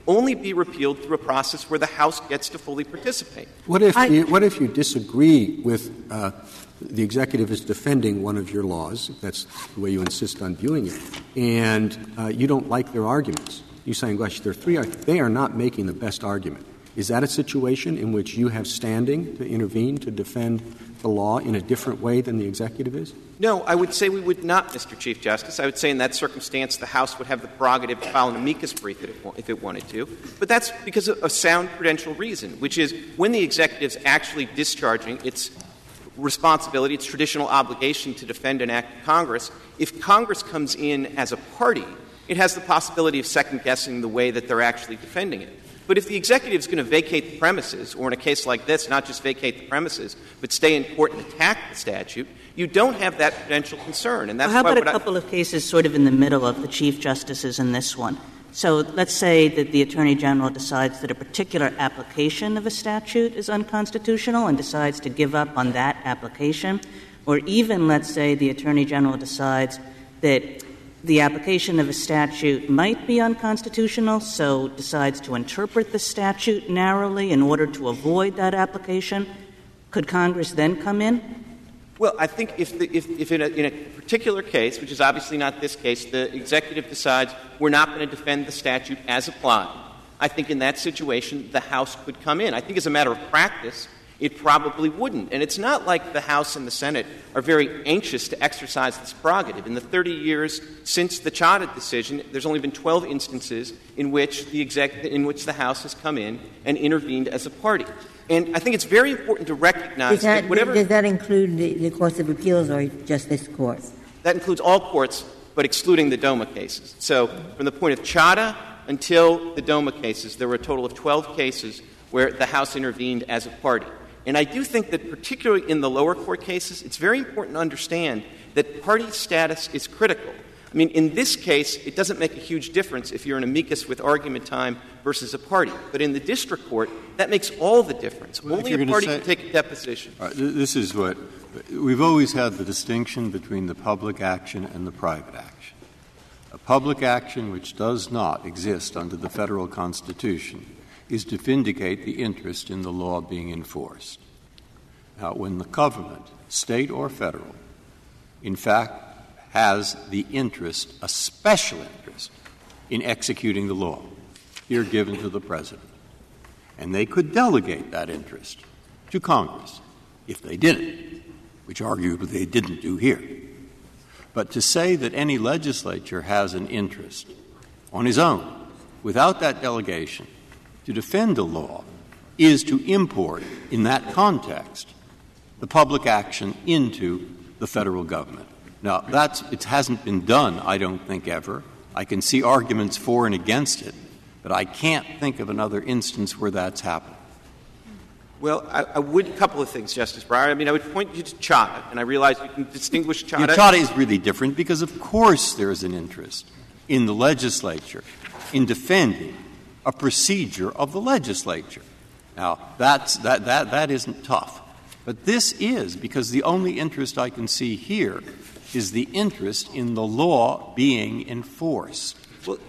only be repealed through a process where the House gets to fully participate. What if you disagree with the executive is defending one of your laws, if that's the way you insist on viewing it, and you don't like their arguments? You're saying, gosh, there are three arguments. They are not making the best argument. Is that a situation in which you have standing to intervene, to defend the law in a different way than the executive is? No, I would say we would not, Mr. Chief Justice. I would say in that circumstance the House would have the prerogative to file an amicus brief if it wanted to. But that's because of a sound prudential reason, which is when the executive is actually discharging its responsibility, its traditional obligation to defend an act of Congress, if Congress comes in as a party, it has the possibility of second-guessing the way that they're actually defending it. But if the executive is going to vacate the premises, or in a case like this, not just vacate the premises, but stay in court and attack the statute, you don't have that prudential concern. And that's how about a couple of cases sort of in the middle of the Chief Justices in this one? So let's say that the Attorney General decides that a particular application of a statute is unconstitutional and decides to give up on that application. Or even, let's say, the Attorney General decides that the application of a statute might be unconstitutional, so decides to interpret the statute narrowly in order to avoid that application. Could Congress then come in? Well, I think if in a particular case, which is obviously not this case, the executive decides we're not going to defend the statute as applied, I think in that situation the House could come in. I think as a matter of practice, it probably wouldn't. And it's not like the House and the Senate are very anxious to exercise this prerogative. In the 30 years since the Chadha decision, there's only been 12 instances in which the House has come in and intervened as a party. And I think it's very important to recognize that whatever — Does that include the courts of appeals or just this court? That includes all courts, but excluding the DOMA cases. So from the point of Chadha until the DOMA cases, there were a total of 12 cases where the House intervened as a party. And I do think that particularly in the lower court cases, it's very important to understand that party status is critical. I mean, in this case, it doesn't make a huge difference if you're an amicus with argument time versus a party. But in the district court, that makes all the difference. Well, only a party can take a deposition. This is what — we've always had the distinction between the public action and the private action. A public action which does not exist under the Federal Constitution is to vindicate the interest in the law being enforced. Now, when the government, state or federal, in fact has the interest, a special interest, in executing the law, here given to the President, and they could delegate that interest to Congress if they did it, which arguably they didn't do here. But to say that any legislature has an interest on his own, without that delegation, to defend a law is to import, in that context, the public action into the federal government. Now, it hasn't been done, I don't think, ever. I can see arguments for and against it, but I can't think of another instance where that's happened. Well, I would — a couple of things, Justice Breyer. I mean, I would point you to Chadha, and I realize you can distinguish Chadha. Chadha is really different because, of course, there is an interest in the legislature in defending a procedure of the legislature. Now, that isn't tough. But this is, because the only interest I can see here is the interest in the law being enforced. Well,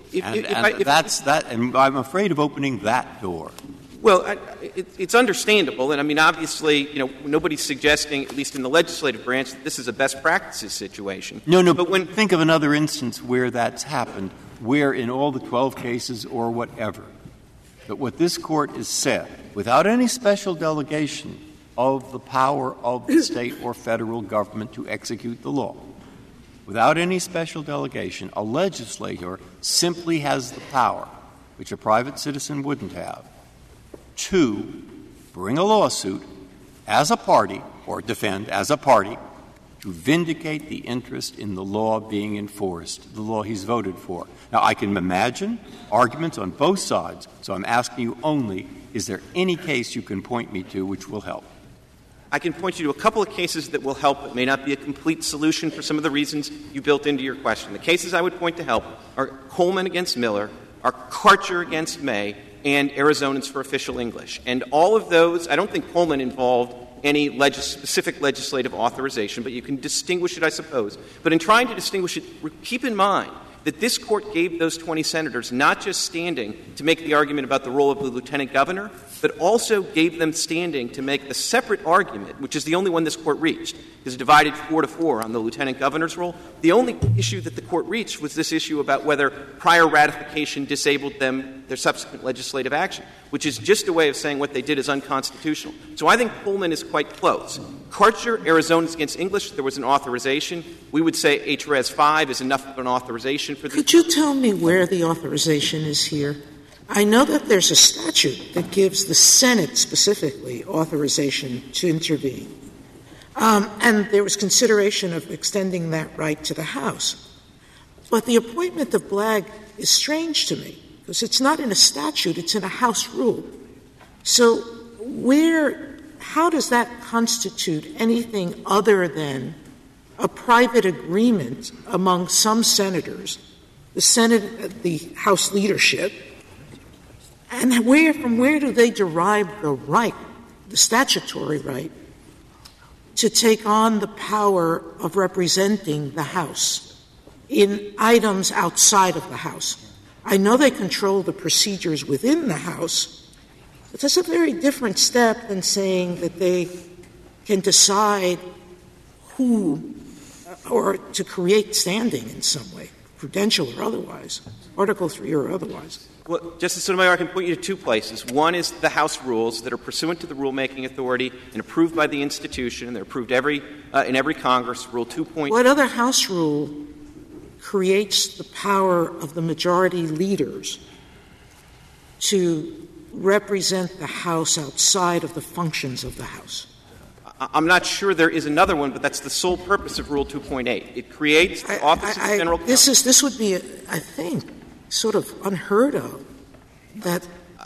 and I'm afraid of opening that door. Well, it's understandable, and I mean, obviously, nobody's suggesting, at least in the legislative branch, that this is a best practices situation. No, but think of another instance where that's happened, where in all the 12 cases or whatever, that what this Court has said, without any special delegation of the power of the state or federal government to execute the law, without any special delegation, a legislator simply has the power, which a private citizen wouldn't have, to bring a lawsuit as a party or defend as a party to vindicate the interest in the law being enforced, the law he's voted for. Now, I can imagine arguments on both sides, so I'm asking you only, is there any case you can point me to which will help? I can point you to a couple of cases that will help, but may not be a complete solution for some of the reasons you built into your question. The cases I would point to help are Coleman against Miller, are Karcher against May, and Arizonans for Official English. And all of those, I don't think Coleman involved any specific legislative authorization, but you can distinguish it, I suppose. But in trying to distinguish it, keep in mind that this Court gave those 20 senators not just standing to make the argument about the role of the lieutenant governor, but also gave them standing to make a separate argument, which is the only one this Court reached, is divided 4-4 on the lieutenant governor's role. The only issue that the Court reached was this issue about whether prior ratification disabled their subsequent legislative action, which is just a way of saying what they did is unconstitutional. So I think Pullman is quite close. Karcher, Arizona's against English, there was an authorization. We would say H-Res 5 is enough of an authorization for the— Could you tell me where the authorization is here? I know that there's a statute that gives the Senate specifically authorization to intervene. And there was consideration of extending that right to the House. But the appointment of Blagg is strange to me, because it's not in a statute, it's in a House rule. So how does that constitute anything other than a private agreement among some senators, the Senate, the House leadership, and from where do they derive the right, the statutory right, to take on the power of representing the House in items outside of the House? I know they control the procedures within the House, but that's a very different step than saying that they can decide who or to create standing in some way, prudential or otherwise, Article 3 or otherwise. Well, Justice Sotomayor, I can point you to two places. One is the House rules that are pursuant to the rulemaking authority and approved by the institution, and they're approved in every Congress. Rule 2. What other House rule creates the power of the majority leaders to represent the House outside of the functions of the House? I'm not sure there is another one, but that's the sole purpose of Rule 2.8. It creates the Office of the General Counsel. This would be, I think, sort of unheard of. That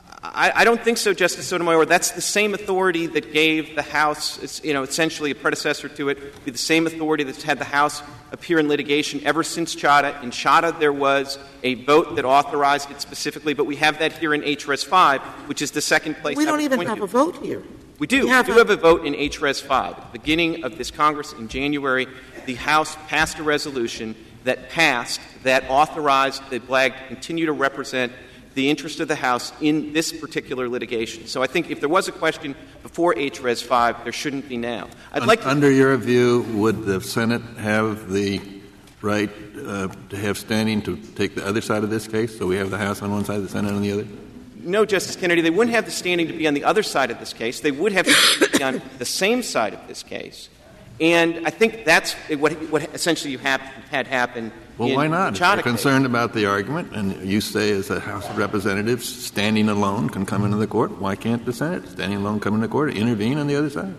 I don't think so, Justice Sotomayor. That's the same authority that gave the House, essentially a predecessor to it, be the same authority that's had the House appear in litigation ever since Chadha. In Chadha, there was a vote that authorized it specifically, but we have that here in H-Res 5, which is the second place. We don't even have a vote here. We do. We do have a vote in H-Res 5. At the beginning of this Congress in January, the House passed a resolution that authorized that Blagg continue to represent the interest of the House in this particular litigation. So I think if there was a question before H-Res 5, there shouldn't be now. Under your view, would the Senate have the right to have standing to take the other side of this case? So we have the House on one side, the Senate on the other? No, Justice Kennedy. They wouldn't have the standing to be on the other side of this case. They would have to be on the same side of this case. And I think that's what essentially you had happen. Well, why not? If you're concerned about the argument, and you say as a House of Representatives, standing alone can come into the court, why can't the Senate, standing alone, come into the court, intervene on the other side?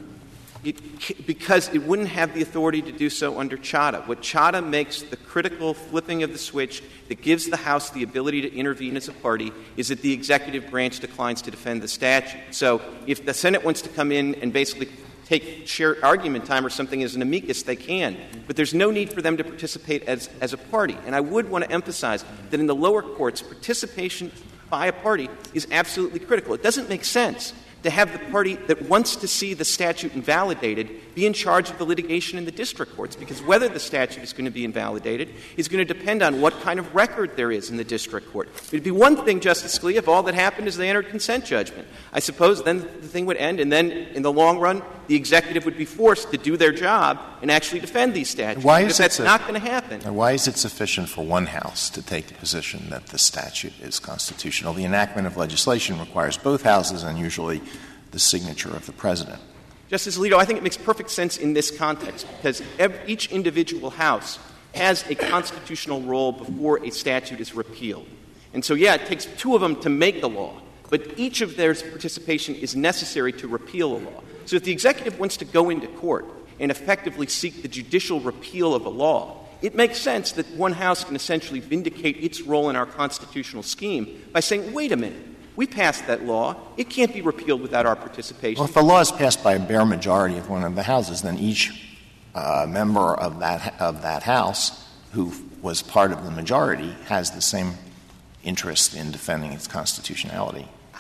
Because it wouldn't have the authority to do so under Chadha. What Chadha makes the critical flipping of the switch that gives the House the ability to intervene as a party is that the executive branch declines to defend the statute. So if the Senate wants to come in and basically take shared argument time or something as an amicus, they can. But there's no need for them to participate as a party. And I would want to emphasize that in the lower courts, participation by a party is absolutely critical. It doesn't make sense to have the party that wants to see the statute invalidated be in charge of the litigation in the district courts, because whether the statute is going to be invalidated is going to depend on what kind of record there is in the district court. It would be one thing, Justice Scalia, if all that happened is they entered consent judgment. I suppose then the thing would end, and then in the long run, the executive would be forced to do their job and actually defend these statutes. But that's not going to happen. And why is it sufficient for one House to take the position that the statute is constitutional? The enactment of legislation requires both houses and usually the signature of the President. Justice Alito, I think it makes perfect sense in this context because each individual House has a constitutional role before a statute is repealed. And so, it takes two of them to make the law, but each of their participation is necessary to repeal a law. So if the executive wants to go into court and effectively seek the judicial repeal of a law, it makes sense that one House can essentially vindicate its role in our constitutional scheme by saying, wait a minute, we passed that law. It can't be repealed without our participation. Well, if the law is passed by a bare majority of one of the houses, then each member of that House who was part of the majority has the same interest in defending its constitutionality.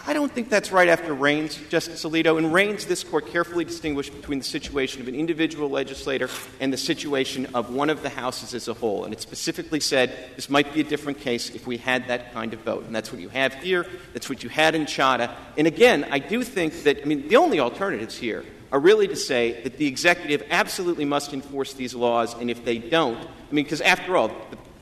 I don't think that's right after Reins, Justice Alito. In Reins, this Court carefully distinguished between the situation of an individual legislator and the situation of one of the houses as a whole. And it specifically said this might be a different case if we had that kind of vote. And that's what you have here. That's what you had in Chadha. And again, I do think that, the only alternatives here are really to say that the executive absolutely must enforce these laws, and if they don't, because after all,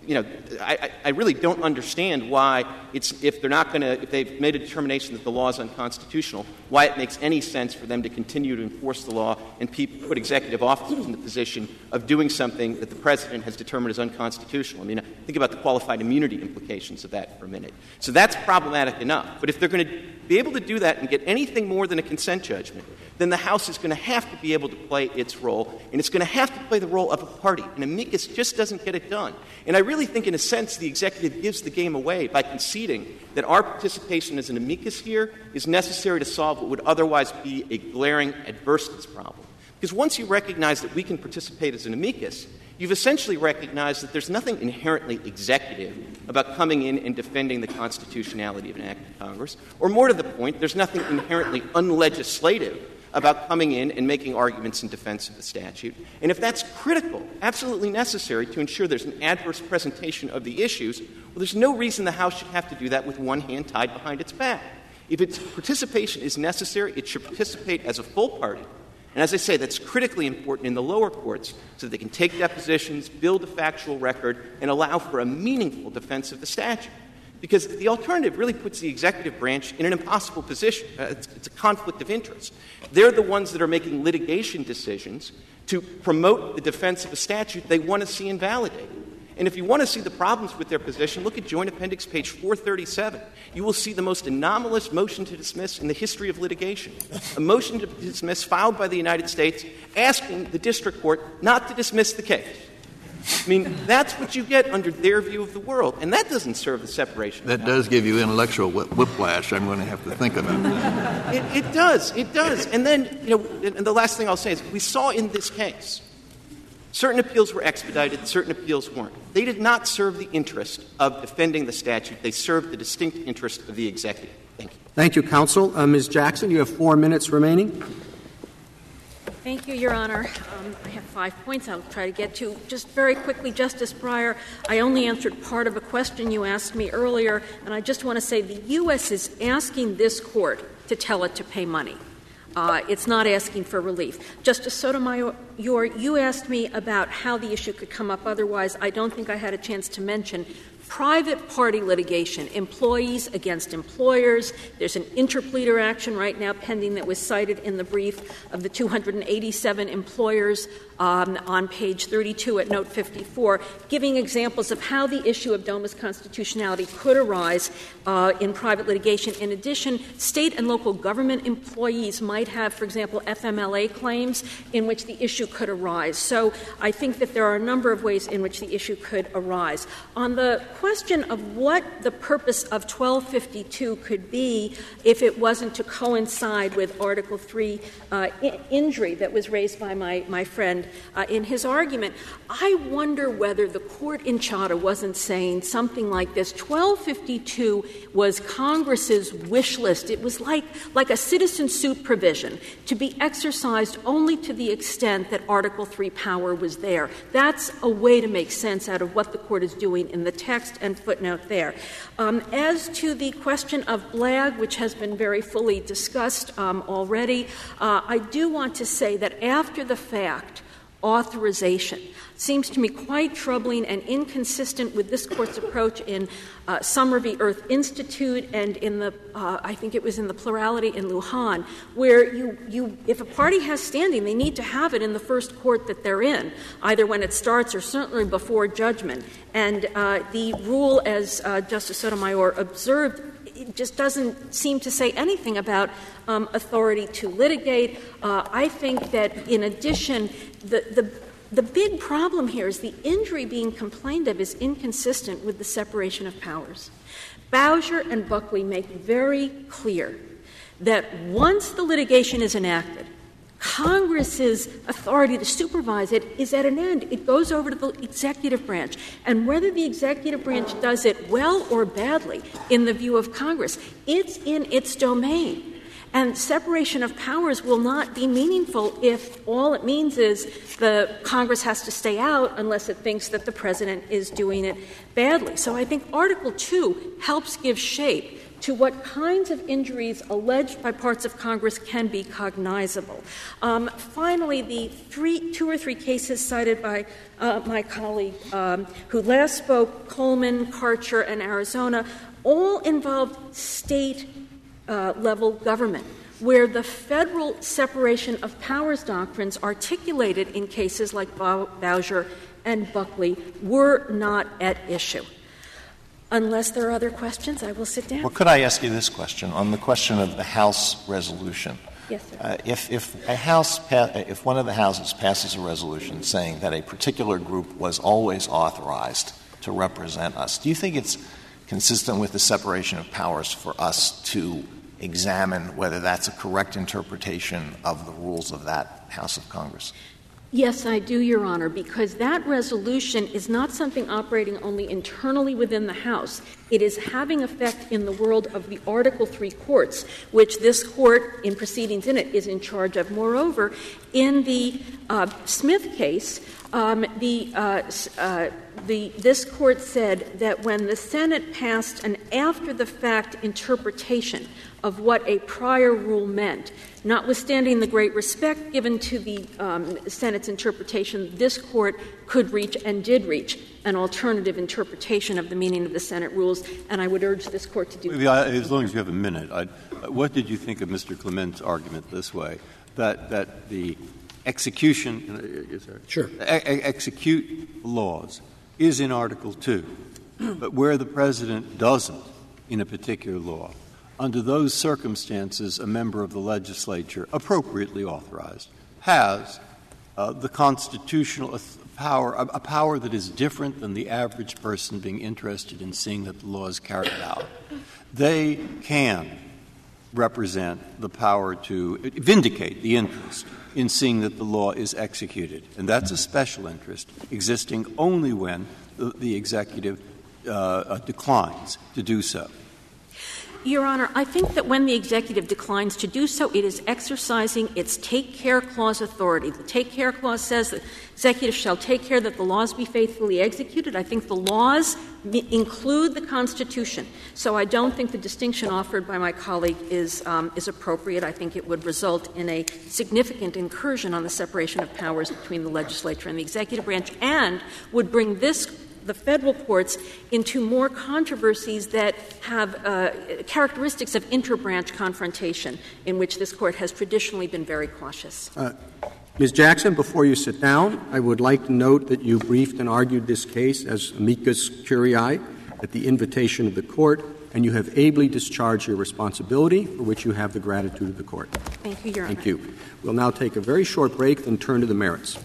I really don't understand why if they've made a determination that the law is unconstitutional, why it makes any sense for them to continue to enforce the law and put executive officers in the position of doing something that the president has determined is unconstitutional. Think about the qualified immunity implications of that for a minute. So that's problematic enough. But if they're going to be able to do that and get anything more than a consent judgment, then the House is going to have to be able to play its role, and it's going to have to play the role of a party. And amicus just doesn't get it done. And I really think, in a sense, the executive gives the game away by conceding that our participation as an amicus here is necessary to solve what would otherwise be a glaring adverseness problem. Because once you recognize that we can participate as an amicus, you've essentially recognized that there's nothing inherently executive about coming in and defending the constitutionality of an act of Congress. Or more to the point, there's nothing inherently unlegislative about coming in and making arguments in defense of the statute. And if that's critical, absolutely necessary to ensure there's an adverse presentation of the issues, well, there's no reason the House should have to do that with one hand tied behind its back. If its participation is necessary, it should participate as a full party. And as I say, that's critically important in the lower courts so that they can take depositions, build a factual record, and allow for a meaningful defense of the statute. Because the alternative really puts the executive branch in an impossible position. It's a conflict of interest. They're the ones that are making litigation decisions to promote the defense of a statute they want to see invalidated. And if you want to see the problems with their position, look at Joint Appendix page 437. You will see the most anomalous motion to dismiss in the history of litigation. A motion to dismiss filed by the United States asking the district court not to dismiss the case. That's what you get under their view of the world, and that doesn't serve the separation. That does give you intellectual whiplash. I'm going to have to think about it. It does. And then, and the last thing I'll say is we saw in this case certain appeals were expedited, certain appeals weren't. They did not serve the interest of defending the statute. They served the distinct interest of the executive. Thank you. Thank you, counsel. Ms. Jackson, you have 4 minutes remaining. Thank you, Your Honor. I have 5 points I'll try to get to. Just very quickly, Justice Breyer, I only answered part of a question you asked me earlier, and I just want to say the U.S. is asking this Court to tell it to pay money. It's not asking for relief. Justice Sotomayor, you asked me about how the issue could come up otherwise. I don't think I had a chance to mention private party litigation, employees against employers. There's an interpleader action right now pending that was cited in the brief of the 287 employers on page 32 at note 54, giving examples of how the issue of DOMA's constitutionality could arise in private litigation. In addition, state and local government employees might have, for example, FMLA claims in which the issue could arise. So I think that there are a number of ways in which the issue could arise. On the question of what the purpose of 1252 could be if it wasn't to coincide with Article 3 injury that was raised by my friend in his argument, I wonder whether the court in Chadha wasn't saying something like this. 1252 was Congress's wish list. It was like a citizen suit provision to be exercised only to the extent that Article 3 power was there. That's a way to make sense out of what the court is doing in the text and footnote there. As to the question of BLAG, which has been very fully discussed already, I do want to say that after the fact, authorization seems to me quite troubling and inconsistent with this Court's approach in Summer v. Earth Institute and in the, I think it was in the plurality in Lujan, where you if a party has standing, they need to have it in the first court that they're in, either when it starts or certainly before judgment. And the rule, as Justice Sotomayor observed, it just doesn't seem to say anything about authority to litigate. I think that, in addition, the big problem here is the injury being complained of is inconsistent with the separation of powers. Bowsher and Buckley make very clear that once the litigation is enacted, Congress's authority to supervise it is at an end. It goes over to the executive branch. And whether the executive branch does it well or badly in the view of Congress, it's in its domain. And separation of powers will not be meaningful if all it means is the Congress has to stay out unless it thinks that the President is doing it badly. So I think Article 2 helps give shape to what kinds of injuries alleged by parts of Congress can be cognizable. Finally, the two or three cases cited by my colleague who last spoke, Coleman, Karcher, and Arizona, all involved state level government, where the federal separation of powers doctrines articulated in cases like Bowser and Buckley were not at issue. Unless there are other questions, I will sit down. Well, could I ask you this question on the question of the House resolution? Yes, sir. If one of the houses passes a resolution saying that a particular group was always authorized to represent us, do you think it's consistent with the separation of powers for us to examine whether that's a correct interpretation of the rules of that House of Congress? Yes, I do, Your Honor, because that resolution is not something operating only internally within the House. It is having effect in the world of the Article III courts, which this Court, in proceedings in it, is in charge of. Moreover, in the Smith case, this Court said that when the Senate passed an after-the-fact interpretation of what a prior rule meant, notwithstanding the great respect given to the Senate's interpretation, this Court could reach and did reach an alternative interpretation of the meaning of the Senate rules, and I would urge this Court to do that. As long as you have a minute, what did you think of Mr. Clement's argument this way, that the execution execute laws is in Article 2, but where the President doesn't in a particular law, under those circumstances, a member of the legislature, appropriately authorized, has the constitutional power, a power that is different than the average person being interested in seeing that the law is carried out. They can represent the power to vindicate the interest in seeing that the law is executed. And that's a special interest existing only when the executive declines to do so. Your Honor, I think that when the executive declines to do so, it is exercising its take-care clause authority. The take-care clause says that executive shall take care that the laws be faithfully executed. I think the laws include the Constitution. So I don't think the distinction offered by my colleague is appropriate. I think it would result in a significant incursion on the separation of powers between the legislature and the executive branch, and would bring the federal courts into more controversies that have characteristics of interbranch confrontation, in which this Court has traditionally been very cautious. Ms. Jackson, before you sit down, I would like to note that you briefed and argued this case as amicus curiae at the invitation of the Court, and you have ably discharged your responsibility, for which you have the gratitude of the Court. Thank you, Your Honor. Thank you. We'll now take a very short break, then turn to the merits.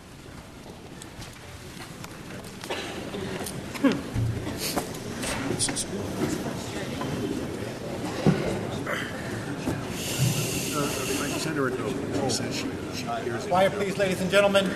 Quiet, please, ladies and gentlemen.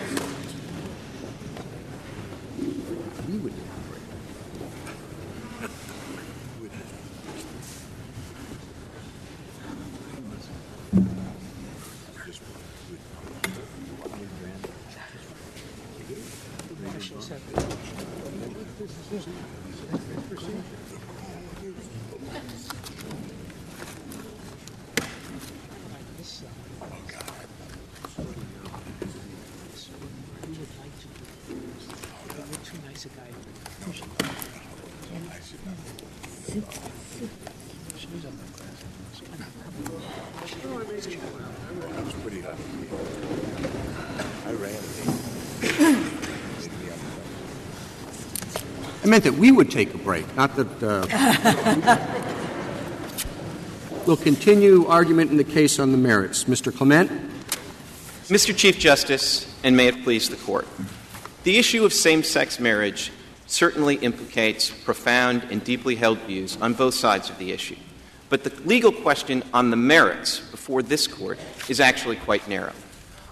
I meant that we would take a break, not that we'll continue argument in the case on the merits. Mr. Clement? Mr. Chief Justice, and may it please the Court, the issue of same-sex marriage certainly implicates profound and deeply held views on both sides of the issue. But the legal question on the merits before this Court is actually quite narrow.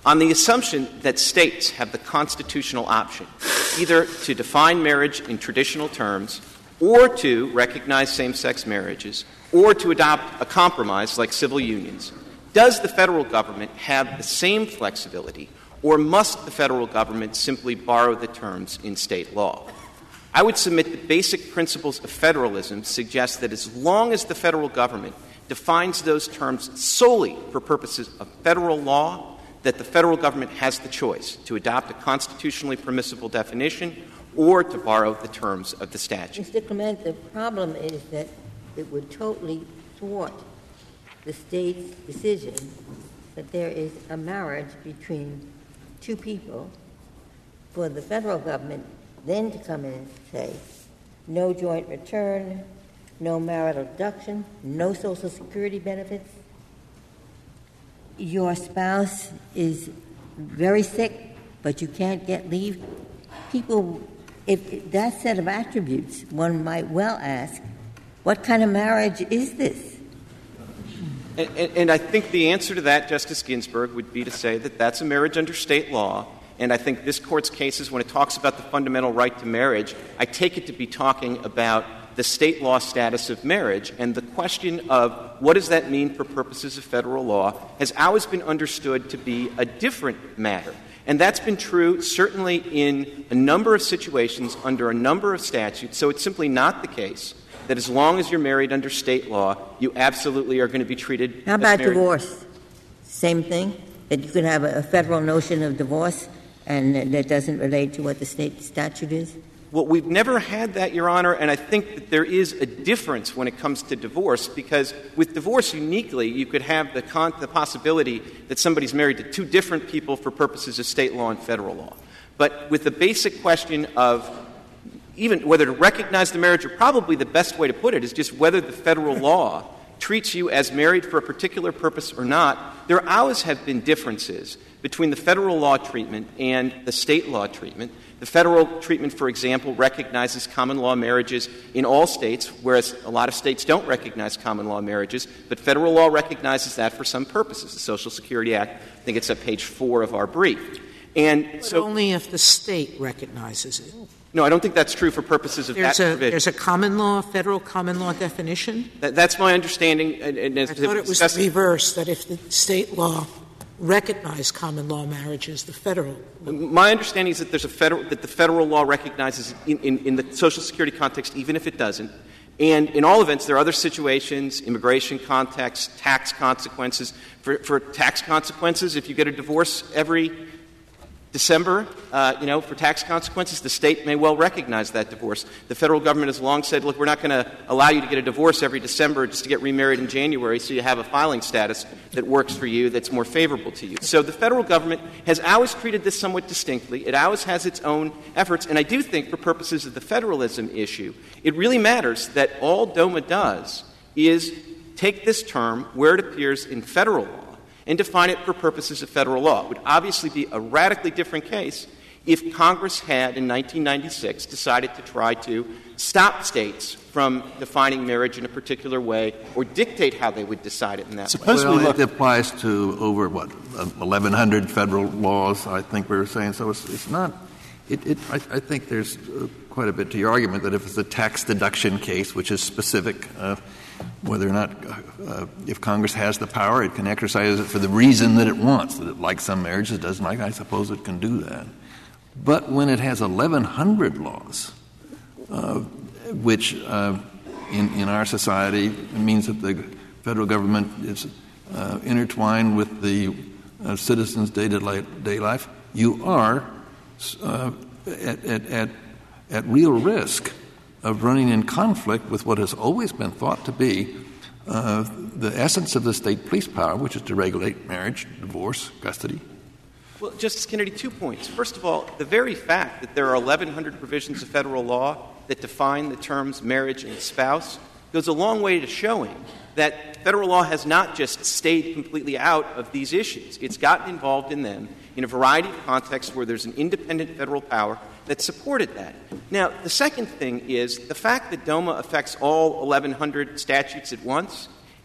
on the assumption that states have the constitutional option either to define marriage in traditional terms or to recognize same-sex marriages or to adopt a compromise like civil unions, does the federal government have the same flexibility, or must the federal government simply borrow the terms in state law? I would submit that basic principles of federalism suggest that as long as the federal government defines those terms solely for purposes of federal law, that the federal government has the choice to adopt a constitutionally permissible definition or to borrow the terms of the statute. Mr. Clement, the problem is that it would totally thwart the state's decision that there is a marriage between two people for the federal government then to come in and say, no joint return, no marital deduction, no Social Security benefits. Your spouse is very sick, but you can't get leave. People, if that set of attributes, one might well ask, what kind of marriage is this? And I think the answer to that, Justice Ginsburg, would be to say that that's a marriage under state law. And I think this Court's cases, when it talks about the fundamental right to marriage, I take it to be talking about the state law status of marriage. And the question of what does that mean for purposes of federal law has always been understood to be a different matter. And that's been true certainly in a number of situations under a number of statutes. So it's simply not the case that as long as you're married under state law, you absolutely are going to be treated How about divorce? Same thing? That you could have a federal notion of divorce and that doesn't relate to what the state statute is? Well, we've never had that, Your Honor, and I think that there is a difference when it comes to divorce, because with divorce uniquely, you could have the possibility that somebody's married to two different people for purposes of state law and federal law. But with the basic question of even whether to recognize the marriage, or probably the best way to put it is just whether the federal law treats you as married for a particular purpose or not, there always have been differences between the federal law treatment and the state law treatment. The federal treatment, for example, recognizes common law marriages in all states, whereas a lot of states don't recognize common law marriages, but federal law recognizes that for some purposes. The Social Security Act, I think it's at page 4 of our brief. But only if the state recognizes it. No, I don't think that's true for purposes of that provision. There's a common law, federal common law definition? That's my understanding. And I thought it was reversed, that if the state law recognized common law marriages, the federal law. My understanding is that that the federal law recognizes in the Social Security context, even if it doesn't. And in all events, there are other situations, immigration context, tax consequences. For tax consequences, if you get a divorce every December, for tax consequences, the state may well recognize that divorce. The federal government has long said, look, we're not going to allow you to get a divorce every December just to get remarried in January so you have a filing status that works for you, that's more favorable to you. So the federal government has always treated this somewhat distinctly. It always has its own efforts. And I do think for purposes of the federalism issue, it really matters that all DOMA does is take this term where it appears in federal law and define it for purposes of federal law. It would obviously be a radically different case if Congress had, in 1996, decided to try to stop states from defining marriage in a particular way or dictate how they would decide it in that way. It applies to over, 1,100 federal laws, I think we were saying. So it's not — I think there's quite a bit to your argument that if it's a tax deduction case, which is specific, whether or not, if Congress has the power, it can exercise it for the reason that it wants, that it likes some marriages, it doesn't like, I suppose it can do that. But when it has 1,100 laws, which in our society means that the federal government is intertwined with the citizens' day-to-day life, you are at real risk of running in conflict with what has always been thought to be the essence of the state police power, which is to regulate marriage, divorce, custody. Well, Justice Kennedy, 2 points. First of all, the very fact that there are 1,100 provisions of federal law that define the terms marriage and spouse goes a long way to showing that federal law has not just stayed completely out of these issues. It's gotten involved in them in a variety of contexts where there's an independent federal power that supported that. Now, the second thing is the fact that DOMA affects all 1,100 statutes at once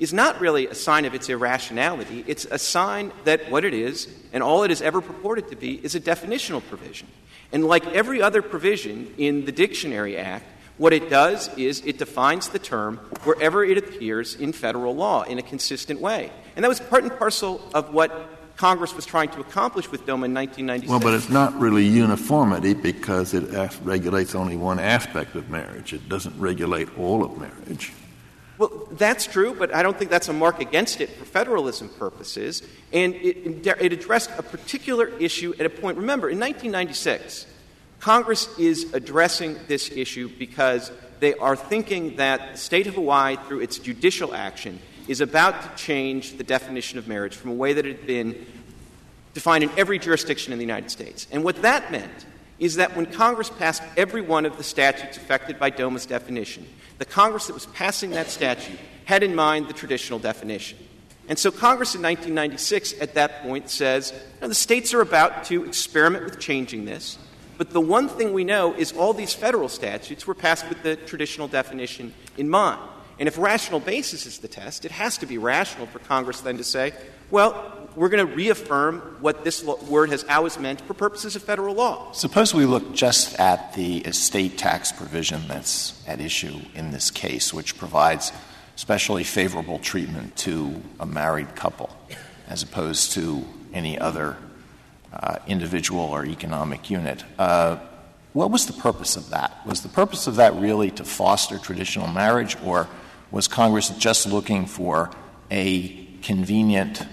is not really a sign of its irrationality. It's a sign that what it is, and all it has ever purported to be, is a definitional provision. And like every other provision in the Dictionary Act, what it does is it defines the term wherever it appears in federal law in a consistent way. And that was part and parcel of what Congress was trying to accomplish with DOMA in 1996. Well, but it's not really uniformity because it regulates only one aspect of marriage. It doesn't regulate all of marriage. Well, that's true, but I don't think that's a mark against it for federalism purposes. And it addressed a particular issue at a point. Remember, in 1996, Congress is addressing this issue because they are thinking that the state of Hawaii, through its judicial action, is about to change the definition of marriage from a way that it had been defined in every jurisdiction in the United States. And what that meant is that when Congress passed every one of the statutes affected by DOMA's definition, the Congress that was passing that statute had in mind the traditional definition. And so Congress in 1996 at that point says, the states are about to experiment with changing this, but the one thing we know is all these federal statutes were passed with the traditional definition in mind. And if rational basis is the test, it has to be rational for Congress then to say, well, we're going to reaffirm what this word has always meant for purposes of federal law. Suppose we look just at the estate tax provision that's at issue in this case, which provides especially favorable treatment to a married couple as opposed to any other individual or economic unit. What was the purpose of that? Was the purpose of that really to foster traditional marriage, or was Congress just looking for a convenient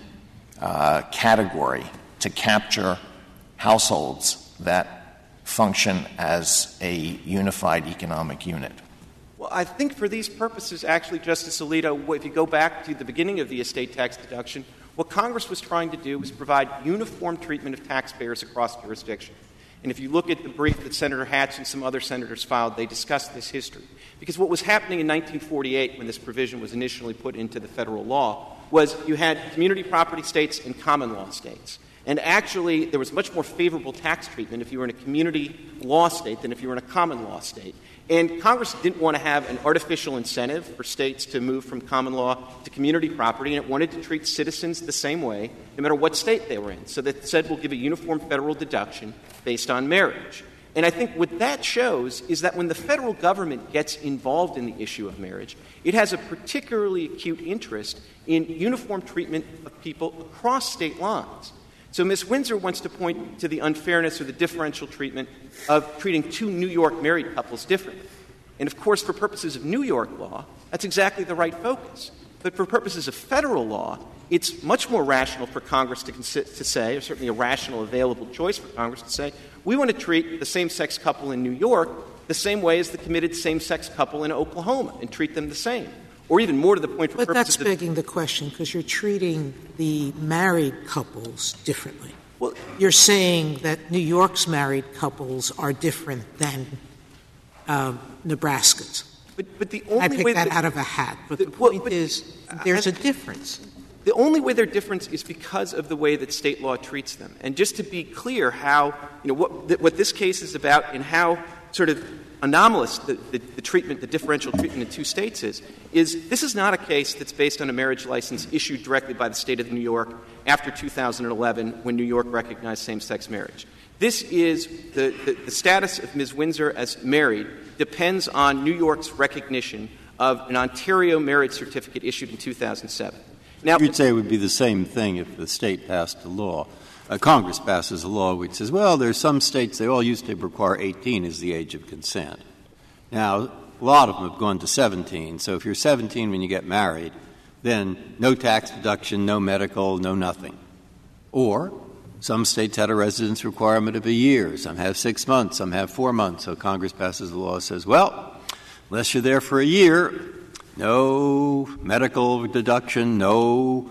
category to capture households that function as a unified economic unit? Well, I think for these purposes, actually, Justice Alito, if you go back to the beginning of the estate tax deduction, what Congress was trying to do was provide uniform treatment of taxpayers across jurisdictions. And if you look at the brief that Senator Hatch and some other senators filed, they discussed this history. Because what was happening in 1948 when this provision was initially put into the federal law was you had community property states and common law states. And actually, there was much more favorable tax treatment if you were in a community law state than if you were in a common law state. And Congress didn't want to have an artificial incentive for states to move from common law to community property, and it wanted to treat citizens the same way, no matter what state they were in. So that said, we'll give a uniform federal deduction based on marriage. And I think what that shows is that when the federal government gets involved in the issue of marriage, it has a particularly acute interest in uniform treatment of people across state lines. So Ms. Windsor wants to point to the unfairness or the differential treatment of treating two New York married couples differently. And, of course, for purposes of New York law, that's exactly the right focus. But for purposes of federal law, it's much more rational for Congress to say, or certainly a rational available choice for Congress to say, we want to treat the same-sex couple in New York the same way as the committed same-sex couple in Oklahoma and treat them the same. Or even more to the point for but purposes that's begging the question, because you're treating the married couples differently. Well, you're saying that New York's married couples are different than Nebraska's. But the only I picked way that out of a hat. But the point is, there's a difference. The only way they're different is because of the way that state law treats them. And just to be clear how, what this case is about and how sort of anomalous the treatment, the differential treatment in two states is this is not a case that's based on a marriage license issued directly by the state of New York after 2011 when New York recognized same-sex marriage. This is the status of Ms. Windsor as married depends on New York's recognition of an Ontario marriage certificate issued in 2007. Now, you'd say it would be the same thing if the state passed a law. Congress passes a law which says, well, there's some states, they all used to require 18 as the age of consent. Now, a lot of them have gone to 17. So if you're 17 when you get married, then no tax deduction, no medical, no nothing. Or some states had a residence requirement of a year. Some have 6 months. Some have 4 months. So Congress passes a law that says, well, unless you're there for a year, no medical deduction, no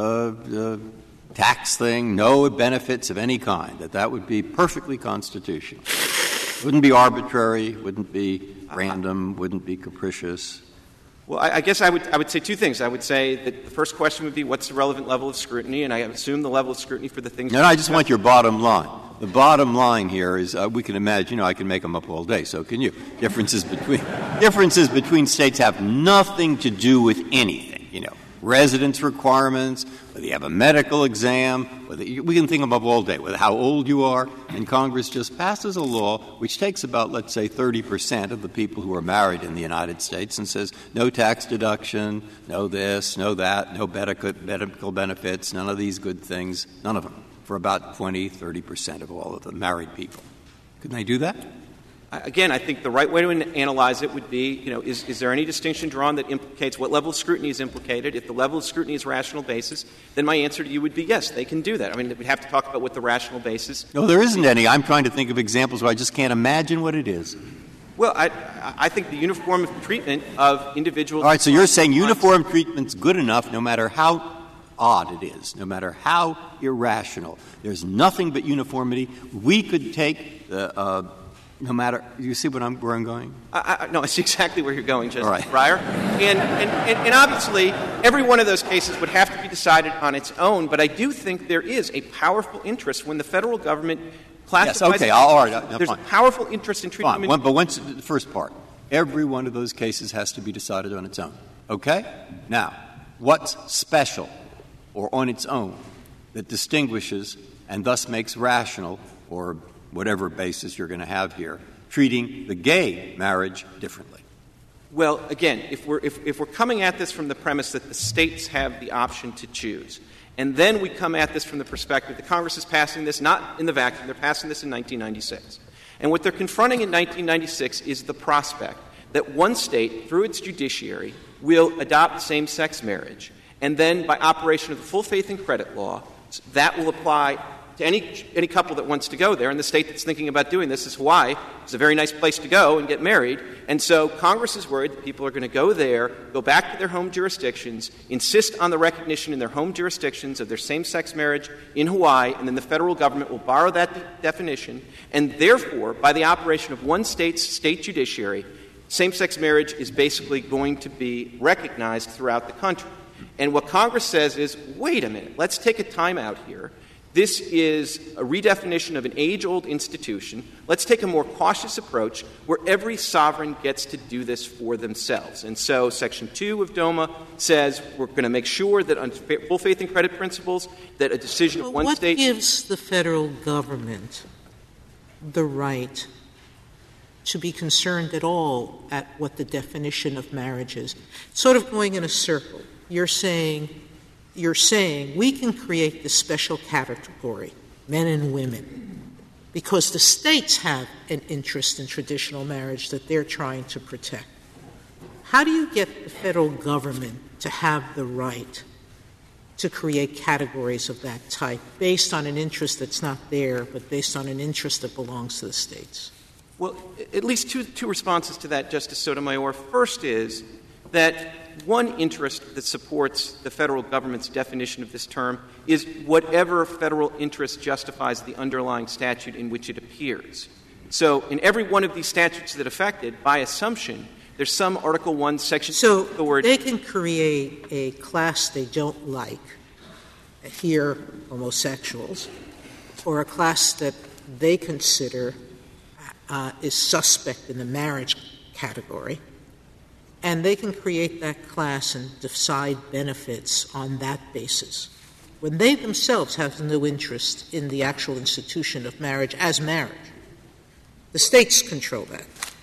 tax thing, no benefits of any kind, that would be perfectly constitutional. Wouldn't be arbitrary, wouldn't be random, wouldn't be capricious. Well, I guess I would say two things. I would say that the first question would be what's the relevant level of scrutiny, and I assume the level of scrutiny for the things... No, I just want your bottom line. The bottom line here is we can imagine, I can make them up all day, so can you. Differences between states have nothing to do with anything, residence requirements, whether you have a medical exam, we can think about all day, whether how old you are, and Congress just passes a law which takes about, let's say, 30% of the people who are married in the United States and says no tax deduction, no this, no that, no medical benefits, none of these good things, none of them, for about 20, 30% of all of the married people. Couldn't they do that? Again, I think the right way to analyze it would be, is there any distinction drawn that implicates what level of scrutiny is implicated? If the level of scrutiny is rational basis, then my answer to you would be yes, they can do that. I mean, we'd have to talk about what the rational basis. No, there isn't any. I'm trying to think of examples where I just can't imagine what it is. Well, I think the uniform treatment of individuals. All right, so you're saying uniform treatment's good enough no matter how odd it is, no matter how irrational. There's nothing but uniformity. We could take the no matter — you see where I'm going? No, I see exactly where you're going, Justice All right. Breyer. And obviously, every one of those cases would have to be decided on its own, but I do think there is a powerful interest when the federal government classifies — yes, okay, all right. There's fine. a powerful interest in treating Fine. But once the first part, every one of those cases has to be decided on its own. Okay? Now, what's special or on its own that distinguishes and thus makes rational, or whatever basis you're going to have here, treating the gay marriage differently? Well, again, if we're coming at this from the premise that the states have the option to choose, and then we come at this from the perspective that Congress is passing this not in the vacuum, they're passing this in 1996. And what they're confronting in 1996 is the prospect that one state, through its judiciary, will adopt same-sex marriage, and then by operation of the full faith and credit law, that will apply to any couple that wants to go there. And the state that's thinking about doing this is Hawaii. It's a very nice place to go and get married. And so Congress is worried that people are going to go there, go back to their home jurisdictions, insist on the recognition in their home jurisdictions of their same-sex marriage in Hawaii, and then the federal government will borrow that definition. And therefore, by the operation of one state's state judiciary, same-sex marriage is basically going to be recognized throughout the country. And what Congress says is, wait a minute, let's take a time out here. This is a redefinition of an age-old institution. Let's take a more cautious approach where every sovereign gets to do this for themselves. And so Section 2 of DOMA says we're going to make sure that on full faith and credit principles that a decision of one state — What gives the federal government the right to be concerned at all at what the definition of marriage is? Sort of going in a circle. You're saying we can create this special category, men and women, because the states have an interest in traditional marriage that they're trying to protect. How do you get the federal government to have the right to create categories of that type based on an interest that's not there, but based on an interest that belongs to the states? Well, at least two responses to that, Justice Sotomayor. First is that one interest that supports the federal government's definition of this term is whatever federal interest justifies the underlying statute in which it appears. So in every one of these statutes that affect it, by assumption, there's some Article I, Section 2 authority. They can create a class they don't like, here homosexuals, or a class that they consider is suspect in the marriage category, and they can create that class and decide benefits on that basis, when they themselves have no interest in the actual institution of marriage as marriage. The states control that.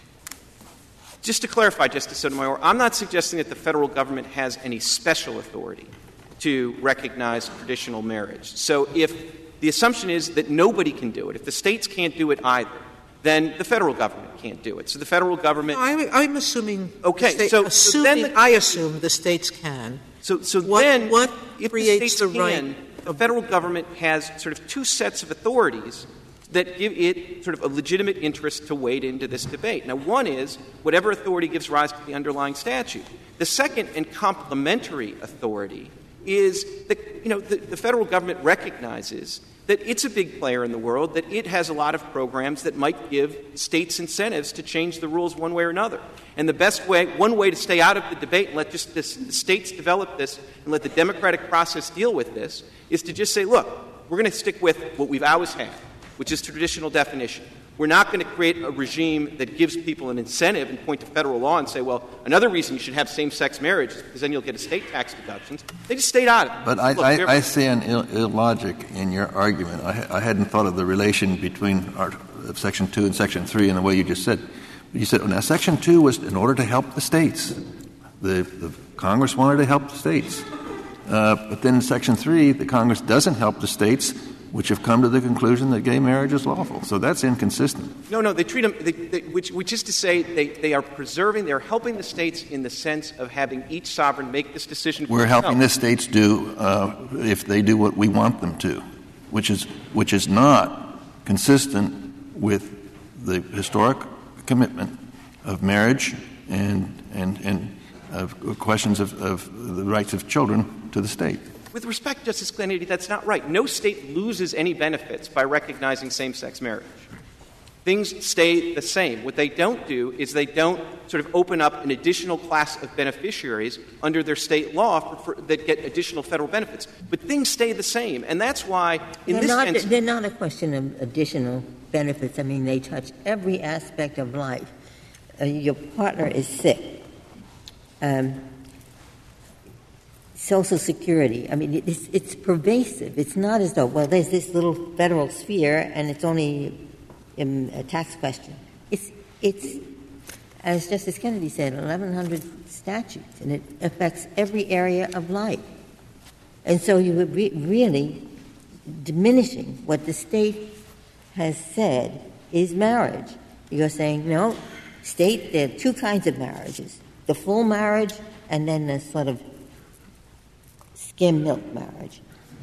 Just to clarify, Justice Sotomayor, I'm not suggesting that the federal government has any special authority to recognize traditional marriage. So if the assumption is that nobody can do it, if the states can't do it either, then the federal government can't do it. So the federal government — No, I'm assuming — Okay, I assume the states can. So then, if the states can, the federal government has sort of two sets of authorities that give it sort of a legitimate interest to wade into this debate. Now, one is whatever authority gives rise to the underlying statute. The second and complementary authority is that, the federal government recognizes that it's a big player in the world, that it has a lot of programs that might give states incentives to change the rules one way or another. And the best way, one way to stay out of the debate and let just the states develop this and let the democratic process deal with this, is to just say, look, we're going to stick with what we've always had, which is traditional definition. We're not going to create a regime that gives people an incentive and point to federal law and say, well, another reason you should have same-sex marriage is because then you'll get estate tax deductions. They just stayed out of it. But I see an illogic in your argument. I hadn't thought of the relation between Section 2 and Section 3 in the way you just said. You said, now, Section 2 was in order to help the states. The Congress wanted to help the states. But then in Section 3, the Congress doesn't help the states, which have come to the conclusion that gay marriage is lawful. So that's inconsistent. No, they treat them, which is to say they are they're helping the states in the sense of having each sovereign make this decision. We're helping the states do, if they do what we want them to, which is not consistent with the historic commitment of marriage and questions of the rights of children to the state. With respect, Justice Kennedy, that's not right. No state loses any benefits by recognizing same-sex marriage. Things stay the same. What they don't do is they don't sort of open up an additional class of beneficiaries under their state law that get additional federal benefits. But things stay the same. And that's why they're not a question of additional benefits. I mean, they touch every aspect of life. Your partner is sick. Social Security, I mean, it's pervasive. It's not as though, well, there's this little federal sphere and it's only a tax question. It's, as Justice Kennedy said, 1,100 statutes, and it affects every area of life. And so you would be really diminishing what the state has said is marriage. You're saying, no, state, there are two kinds of marriages, the full marriage and then the sort of skim milk marriage.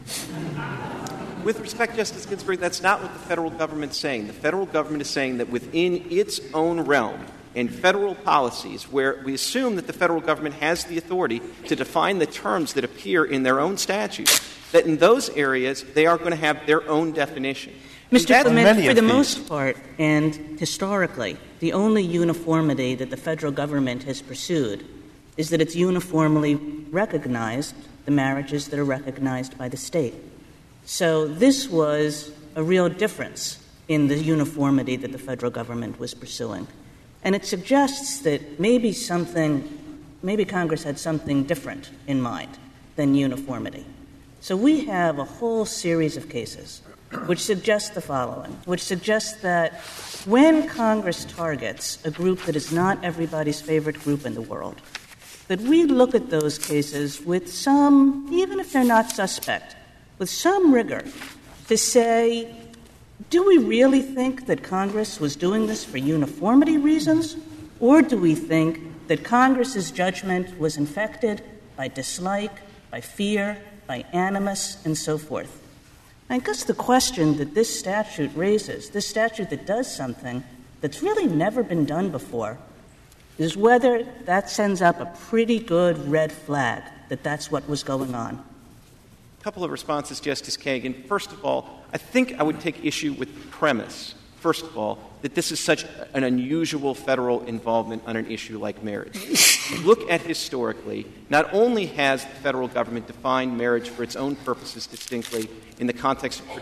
With respect, Justice Ginsburg, that's not what the federal government's saying. The federal government is saying that within its own realm and federal policies, where we assume that the federal government has the authority to define the terms that appear in their own statutes, that in those areas they are going to have their own definition. Mr. Clement, for the most part, and historically, the only uniformity that the federal government has pursued is that it's uniformly recognized the marriages that are recognized by the state. So this was a real difference in the uniformity that the federal government was pursuing. And it suggests that maybe Congress had something different in mind than uniformity. So we have a whole series of cases which suggest the following, which suggests that when Congress targets a group that is not everybody's favorite group in the world, that we look at those cases with some, even if they're not suspect, with some rigor to say, do we really think that Congress was doing this for uniformity reasons, or do we think that Congress's judgment was infected by dislike, by fear, by animus, and so forth? I guess the question that this statute raises, this statute that does something that's really never been done before, is whether that sends up a pretty good red flag that that's what was going on. A couple of responses, Justice Kagan. First of all, I think I would take issue with the premise, first of all, that this is such an unusual federal involvement on an issue like marriage. Look at historically, not only has the federal government defined marriage for its own purposes distinctly in the context of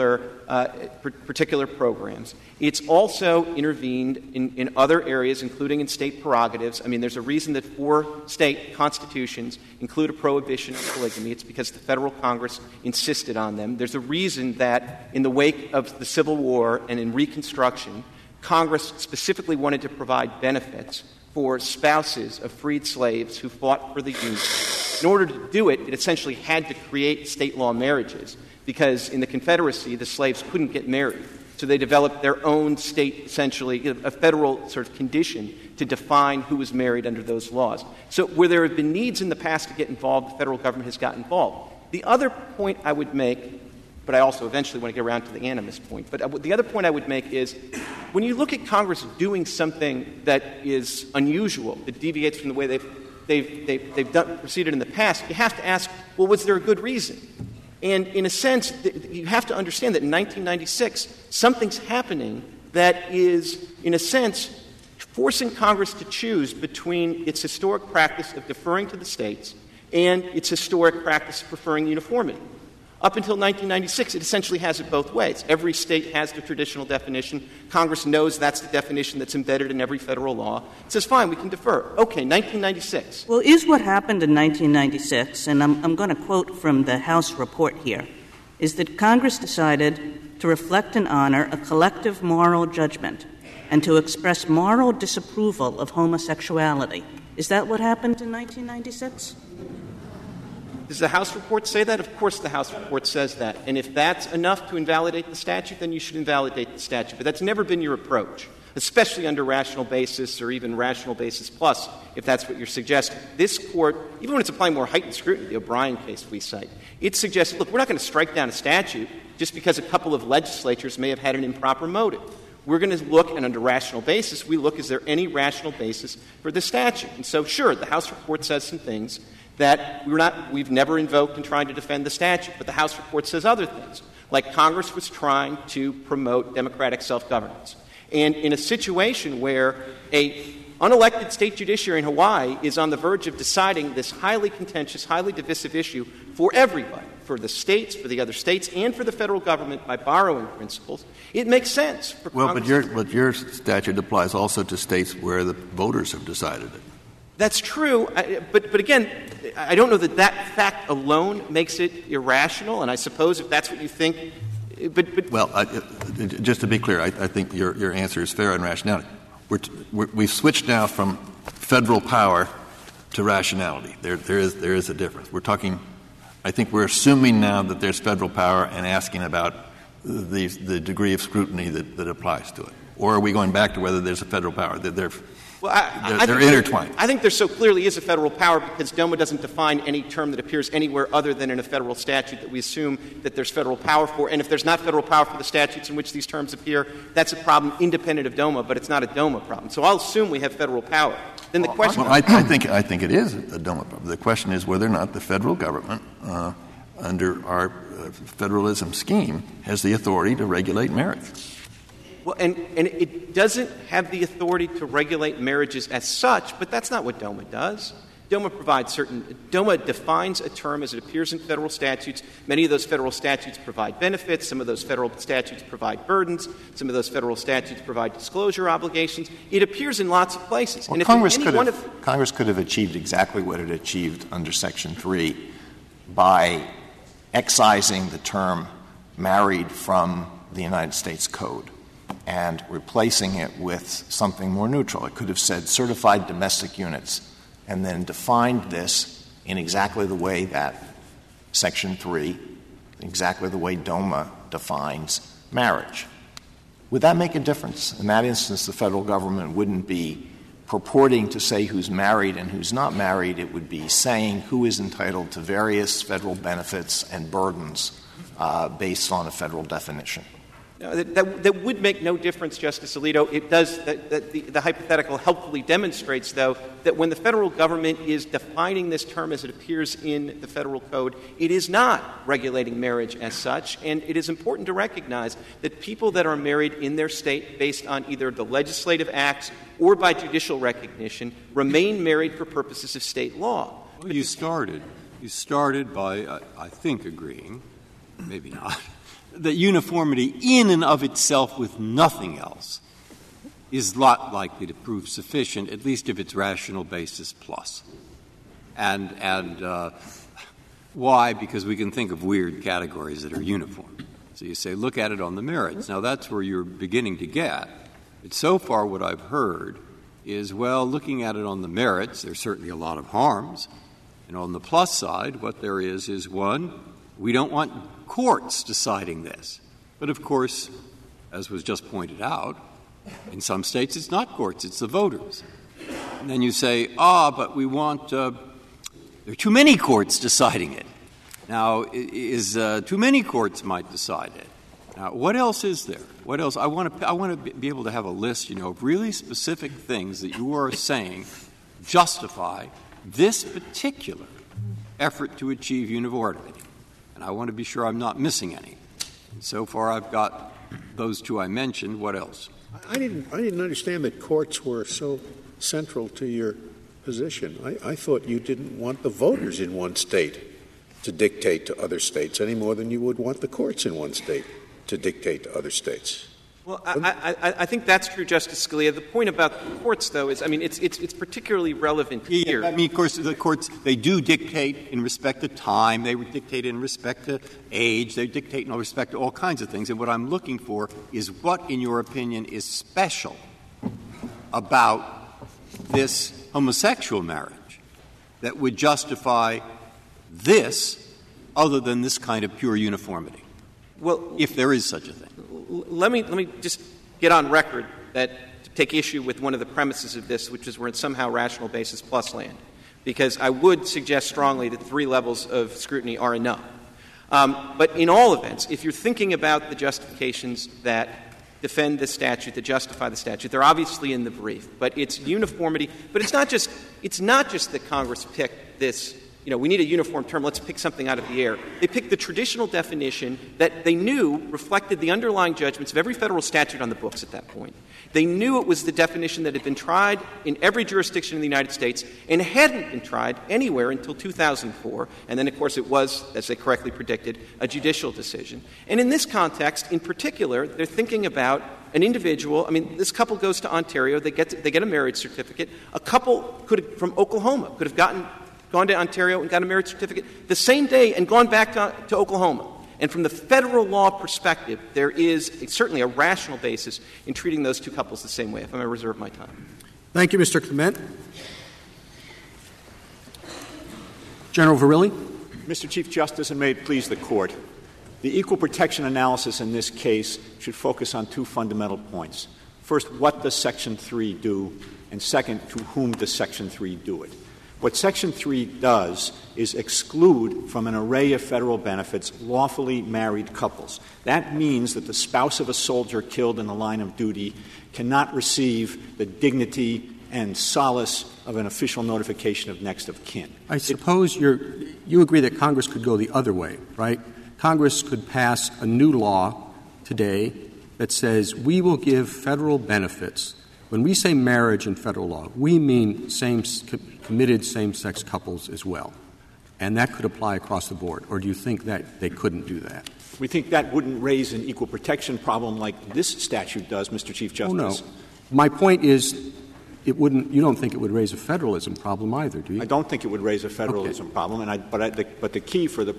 particular programs, it's also intervened in other areas, including in state prerogatives. I mean, there's a reason that 4 state constitutions include a prohibition of polygamy. It's because the federal Congress insisted on them. There's a reason that in the wake of the Civil War and in Reconstruction, Congress specifically wanted to provide benefits for spouses of freed slaves who fought for the Union. In order to do it, it essentially had to create state law marriages because in the Confederacy, the slaves couldn't get married. So they developed their own state, essentially, a federal sort of condition to define who was married under those laws. So where there have been needs in the past to get involved, the federal government has got involved. The other point I would make, but I also eventually want to get around to the animus point, but the other point I would make is when you look at Congress doing something that is unusual, that deviates from the way they've proceeded in the past, you have to ask, well, was there a good reason? And in a sense, you have to understand that in 1996, something's happening that is, in a sense, forcing Congress to choose between its historic practice of deferring to the states and its historic practice of preferring uniformity. Up until 1996, it essentially has it both ways. Every state has the traditional definition. Congress knows that's the definition that's embedded in every federal law. It says, fine, we can defer. Okay, 1996. Well, is what happened in 1996, and I'm going to quote from the House report here, is that Congress decided to reflect and honor a collective moral judgment and to express moral disapproval of homosexuality. Is that what happened in 1996? Does the House report say that? Of course the House report says that. And if that's enough to invalidate the statute, then you should invalidate the statute. But that's never been your approach, especially under rational basis or even rational basis plus, if that's what you're suggesting. This Court, even when it's applying more heightened scrutiny, the O'Brien case we cite, it suggests, look, we're not going to strike down a statute just because a couple of legislatures may have had an improper motive. We're going to look, and under rational basis, we look, is there any rational basis for the statute? And so, sure, the House report says some things that we've never invoked in trying to defend the statute, but the House report says other things, like Congress was trying to promote democratic self-governance. And in a situation where a unelected state judiciary in Hawaii is on the verge of deciding this highly contentious, highly divisive issue for everybody, for the states, for the other states, and for the federal government by borrowing principles, it makes sense for Congress. But your statute applies also to states where the voters have decided it. That's true, but again, I don't know that that fact alone makes it irrational, and I suppose if that's what you think — but Well, just to be clear, I think your answer is fair on rationality. We've switched now from federal power to rationality. There is a difference. We're talking — I think we're assuming now that there's federal power and asking about the degree of scrutiny that applies to it. Or are we going back to whether there's a federal power? They're intertwined. I think there so clearly is a federal power because DOMA doesn't define any term that appears anywhere other than in a federal statute that we assume that there's federal power for. And if there's not federal power for the statutes in which these terms appear, that's a problem independent of DOMA, but it's not a DOMA problem. So I'll assume we have federal power. Then the question — Well, I think it is a DOMA problem. The question is whether or not the federal government, under our federalism scheme, has the authority to regulate marriage. Well, and it doesn't have the authority to regulate marriages as such, but that's not what DOMA does. DOMA defines a term as it appears in federal statutes. Many of those federal statutes provide benefits. Some of those federal statutes provide burdens. Some of those federal statutes provide disclosure obligations. It appears in lots of places. Well, and Congress could have achieved exactly what it achieved under Section 3 by excising the term married from the United States Code and replacing it with something more neutral. It could have said certified domestic units and then defined this in exactly the way that Section 3, exactly the way DOMA defines marriage. Would that make a difference? In that instance, the federal government wouldn't be purporting to say who's married and who's not married. It would be saying who is entitled to various federal benefits and burdens based on a federal definition. No, that would make no difference, Justice Alito. It does. The hypothetical helpfully demonstrates, though, that when the federal government is defining this term as it appears in the federal code, it is not regulating marriage as such. And it is important to recognize that people that are married in their state based on either the legislative acts or by judicial recognition remain married for purposes of state law. Well, you started by, I think, agreeing, maybe not, that uniformity in and of itself with nothing else is not likely to prove sufficient, at least if it's rational basis plus. And why? Because we can think of weird categories that are uniform. So you say, look at it on the merits. Now, that's where you're beginning to get. But so far what I've heard is, well, looking at it on the merits, there's certainly a lot of harms. And on the plus side, what there is, one, we don't want courts deciding this. But, of course, as was just pointed out, in some states it's not courts, it's the voters. And then you say, but we want there are too many courts deciding it. Now, too many courts might decide it. Now, what else is there? What else? I want to be able to have a list, of really specific things that you are saying justify this particular effort to achieve uniformity. And I want to be sure I'm not missing any. And so far I've got those two I mentioned. What else? I didn't understand that courts were so central to your position. I thought you didn't want the voters in one state to dictate to other states any more than you would want the courts in one state to dictate to other states. Well, I think that's true, Justice Scalia. The point about the courts, though, is, I mean, it's particularly relevant here. I mean, of course, the courts, they do dictate in respect to time. They dictate in respect to age. They dictate in respect to all kinds of things. And what I'm looking for is what, in your opinion, is special about this homosexual marriage that would justify this other than this kind of pure uniformity? Well, if there is such a thing. Let me just get on record to take issue with one of the premises of this, which is we're in somehow rational basis plus land, because I would suggest strongly that 3 levels of scrutiny are enough. But in all events, if you're thinking about the justifications that defend the statute, that justify the statute, they're obviously in the brief. But it's uniformity. But it's not just that Congress picked this. We need a uniform term. Let's pick something out of the air. They picked the traditional definition that they knew reflected the underlying judgments of every federal statute on the books at that point. They knew it was the definition that had been tried in every jurisdiction in the United States and hadn't been tried anywhere until 2004. And then, of course, it was, as they correctly predicted, a judicial decision. And in this context, in particular, they're thinking about an individual. I mean, this couple goes to Ontario. They get a marriage certificate. A couple from Oklahoma could have gone to Ontario and got a marriage certificate the same day and gone back to Oklahoma. And from the federal law perspective, there is certainly a rational basis in treating those 2 couples the same way, if I may reserve my time. Thank you, Mr. Clement. General Verrilli. Mr. Chief Justice, and may it please the Court, the equal protection analysis in this case should focus on 2 fundamental points. First, what does Section 3 do? And second, to whom does Section 3 do it? What Section 3 does is exclude from an array of federal benefits lawfully married couples. That means that the spouse of a soldier killed in the line of duty cannot receive the dignity and solace of an official notification of next of kin. I suppose you agree that Congress could go the other way, right? Congress could pass a new law today that says we will give federal benefits. When we say marriage in federal law, we mean committed same-sex couples as well. And that could apply across the board. Or do you think that they couldn't do that? We think that wouldn't raise an equal protection problem like this statute does, Mr. Chief Justice. Oh, no. My point is you don't think it would raise a federalism problem either, do you? I don't think it would raise a federalism problem. But the key for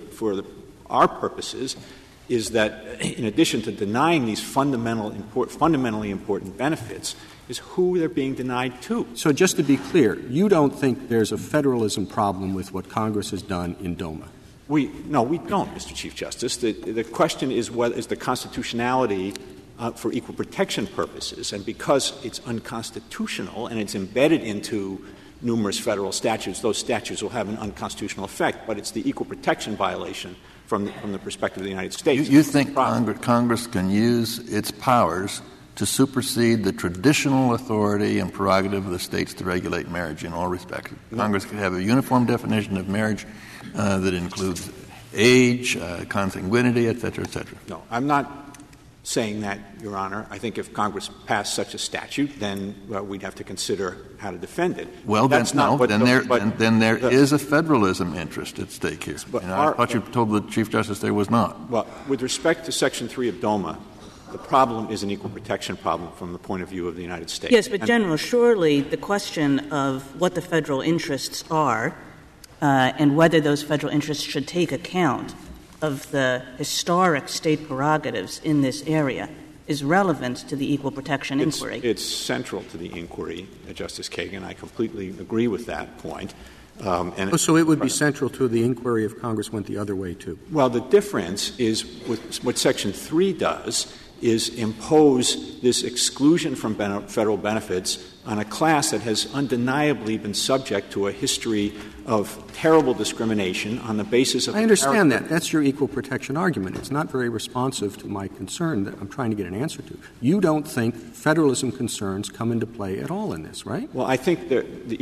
our purposes is that in addition to denying these fundamentally important benefits, is who they're being denied to. So just to be clear, you don't think there's a federalism problem with what Congress has done in DOMA? No, we don't, Mr. Chief Justice. The question is what is the constitutionality for equal protection purposes. And because it's unconstitutional and it's embedded into numerous federal statutes, those statutes will have an unconstitutional effect. But it's the equal protection violation from the perspective of the United States. You think Congress can use its powers to supersede the traditional authority and prerogative of the states to regulate marriage in all respects? Congress could have a uniform definition of marriage that includes age, consanguinity, et cetera, et cetera. No, I'm not saying that, Your Honor. I think if Congress passed such a statute, then we'd have to consider how to defend it. Well, then there is a federalism interest at stake here. I thought you told the Chief Justice there was not. Well, with respect to Section 3 of DOMA, the problem is an equal protection problem from the point of view of the United States. Yes, but General, surely the question of what the federal interests are and whether those federal interests should take account of the historic state prerogatives in this area is relevant to the equal protection inquiry. It's central to the inquiry, Justice Kagan. I completely agree with that point. So it would be central to the inquiry if Congress went the other way, too? Well, the difference is what Section 3 does is impose this exclusion from federal benefits on a class that has undeniably been subject to a history of terrible discrimination on the basis of I understand that. That's your equal protection argument. It's not very responsive to my concern that I'm trying to get an answer to. You don't think federalism concerns come into play at all in this, right? Well, I think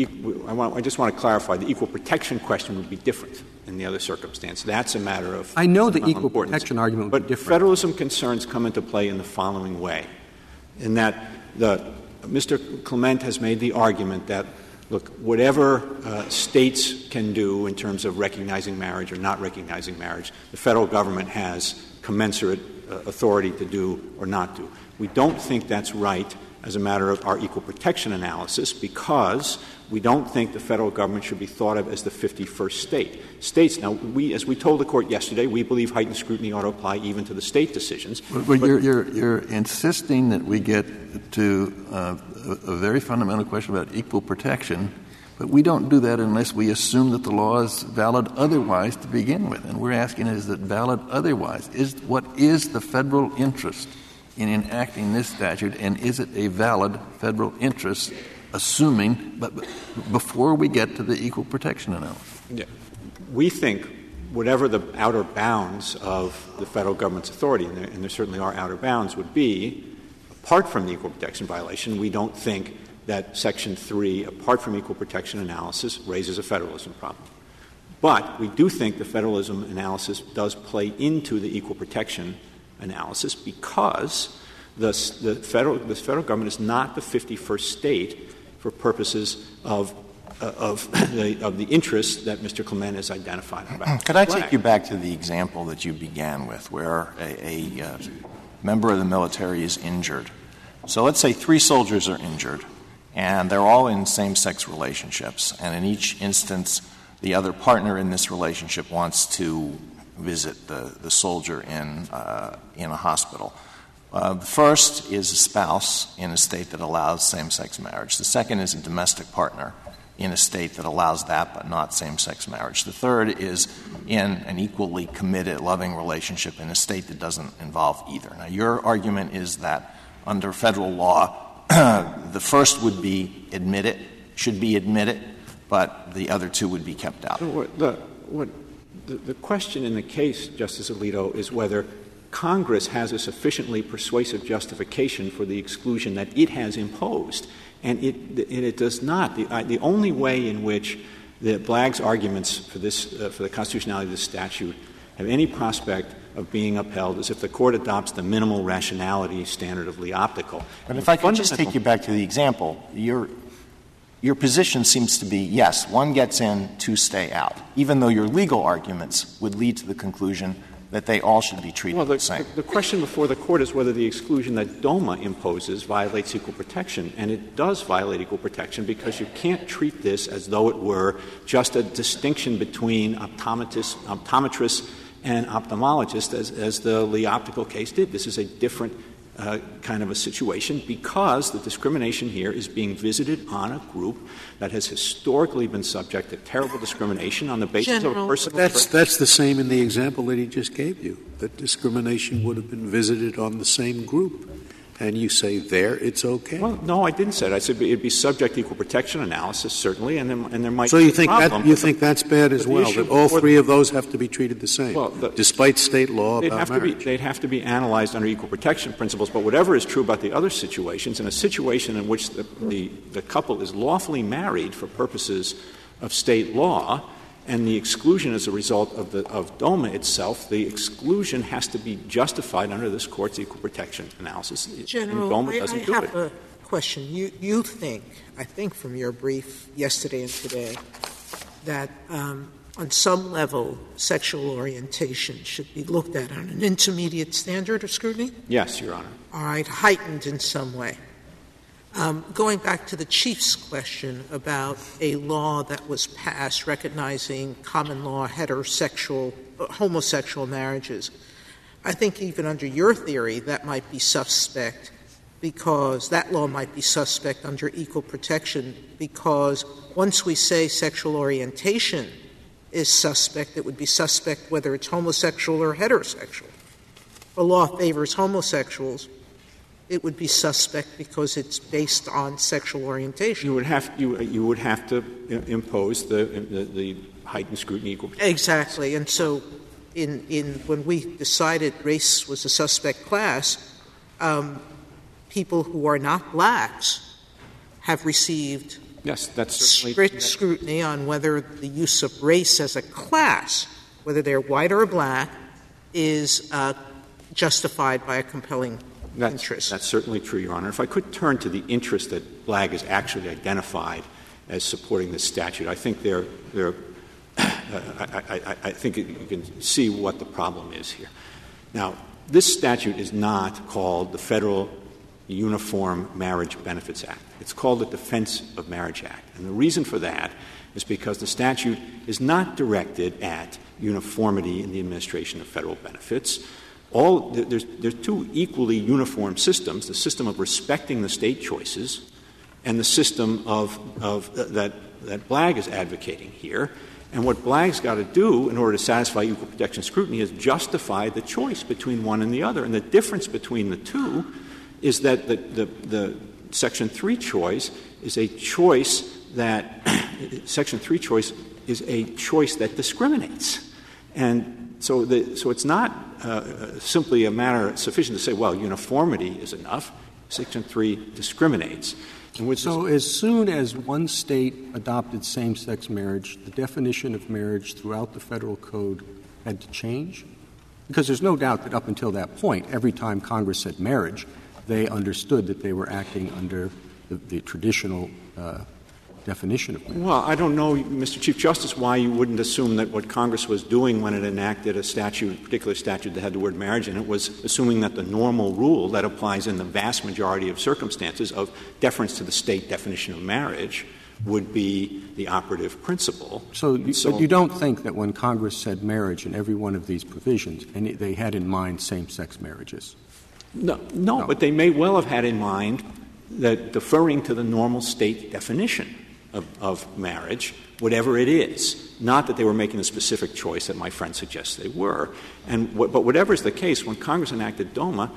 I just want to clarify the equal protection question would be different in the other circumstance. That's a matter of I know the equal protection argument would be different. But federalism concerns come into play in the following way, in that Mr. Clement has made the argument that Look, whatever states can do in terms of recognizing marriage or not recognizing marriage, the federal government has commensurate authority to do or not do. We don't think that's right as a matter of our equal protection analysis because we don't think the federal government should be thought of as the 51st state. States, now, as we told the Court yesterday, we believe heightened scrutiny ought to apply even to the state decisions. But you're insisting that we get to a very fundamental question about equal protection, but we don't do that unless we assume that the law is valid otherwise to begin with. And we're asking, is it valid otherwise? What is the federal interest in enacting this statute, and is it a valid federal interest, assuming, but before we get to the equal protection analysis? Yeah. We think whatever the outer bounds of the federal government's authority, and there certainly are outer bounds, would be, apart from the equal protection violation, we don't think that Section 3, apart from equal protection analysis, raises a federalism problem. But we do think the federalism analysis does play into the equal protection analysis because the federal government is not the 51st state for purposes of the interests that Mr. Clement has identified about. Could I take you back to the example that you began with, where a member of the military is injured? So let's say 3 soldiers are injured, and they're all in same-sex relationships, and in each instance, the other partner in this relationship wants to visit the soldier in a hospital. The first is a spouse in a state that allows same-sex marriage. The second is a domestic partner in a state that allows that but not same-sex marriage. The third is in an equally committed, loving relationship in a state that doesn't involve either. Now, your argument is that under federal law, the first would be admitted, should be admitted, but the other 2 would be kept out. The question in the case, Justice Alito, is whether Congress has a sufficiently persuasive justification for the exclusion that it has imposed. And it does not. The only way in which the Blagg's arguments for the constitutionality of this statute have any prospect of being upheld is if the Court adopts the minimal rationality standard of Lee Optical. But if I could just take you back to the example, your position seems to be, yes, 1 gets in, 2 stay out, even though your legal arguments would lead to the conclusion that they all should be treated the same. The question before the Court is whether the exclusion that DOMA imposes violates equal protection, and it does violate equal protection because you can't treat this as though it were just a distinction between optometrists and ophthalmologists as the Lee Optical case did. This is a different kind of a situation because the discrimination here is being visited on a group that has historically been subject to terrible discrimination on the basis of a personal That's the same in the example that he just gave you, that discrimination would have been visited on the same group. And you say there it's okay? Well, no, I didn't say that. I said it would be subject to equal protection analysis, certainly, and there might so be you a think problem. that you think that's bad as well, that all 3 of those have to be treated the same, despite state law about marriage? They'd have to be analyzed under equal protection principles, but whatever is true about the other situations, in a situation in which the couple is lawfully married for purposes of state law, and the exclusion as a result of DOMA itself, the exclusion has to be justified under this Court's equal protection analysis. General, DOMA doesn't do I have it. a question. You think, I think from your brief yesterday and today, that on some level sexual orientation should be looked at on an intermediate standard of scrutiny? Yes, Your Honor. All right, heightened in some way. Going back to the Chief's question about a law that was passed recognizing common law homosexual marriages, I think even under your theory that might be suspect because that law might be suspect under equal protection because once we say sexual orientation is suspect, it would be suspect whether it's homosexual or heterosexual. The law favors homosexuals. It would be suspect because it's based on sexual orientation. You would have to impose the heightened scrutiny equal protection. Exactly. And so when we decided race was a suspect class, people who are not blacks have received strict scrutiny on whether the use of race as a class, whether they're white or black, is justified by a compelling interest. That's certainly true, Your Honor. If I could turn to the interest that Blagg has actually identified as supporting this statute. I think I think you can see what the problem is here. Now, this statute is not called the Federal Uniform Marriage Benefits Act. It's called the Defense of Marriage Act. And the reason for that is because the statute is not directed at uniformity in the administration of federal benefits. There's two equally uniform systems, the system of respecting the state choices and the system that BLAG is advocating here. And what BLAG's got to do in order to satisfy equal protection scrutiny is justify the choice between one and the other. And the difference between the two is that the Section 3 choice is a choice that Section 3 choice is a choice that discriminates. And so it's not simply a matter sufficient to say, well, uniformity is enough. Section 3 discriminates. So as soon as one state adopted same-sex marriage, the definition of marriage throughout the federal code had to change? Because there's no doubt that up until that point, every time Congress said marriage, they understood that they were acting under the traditional definition of marriage. Well, I don't know, Mr. Chief Justice, why you wouldn't assume that what Congress was doing when it enacted a particular statute that had the word marriage in it, was assuming that the normal rule that applies in the vast majority of circumstances of deference to the state definition of marriage would be the operative principle. But you don't think that when Congress said marriage in every one of these provisions, they had in mind same-sex marriages? No, but they may well have had in mind that deferring to the normal state definition of marriage, whatever it is, not that they were making a specific choice that my friend suggests they were. But whatever is the case, when Congress enacted DOMA,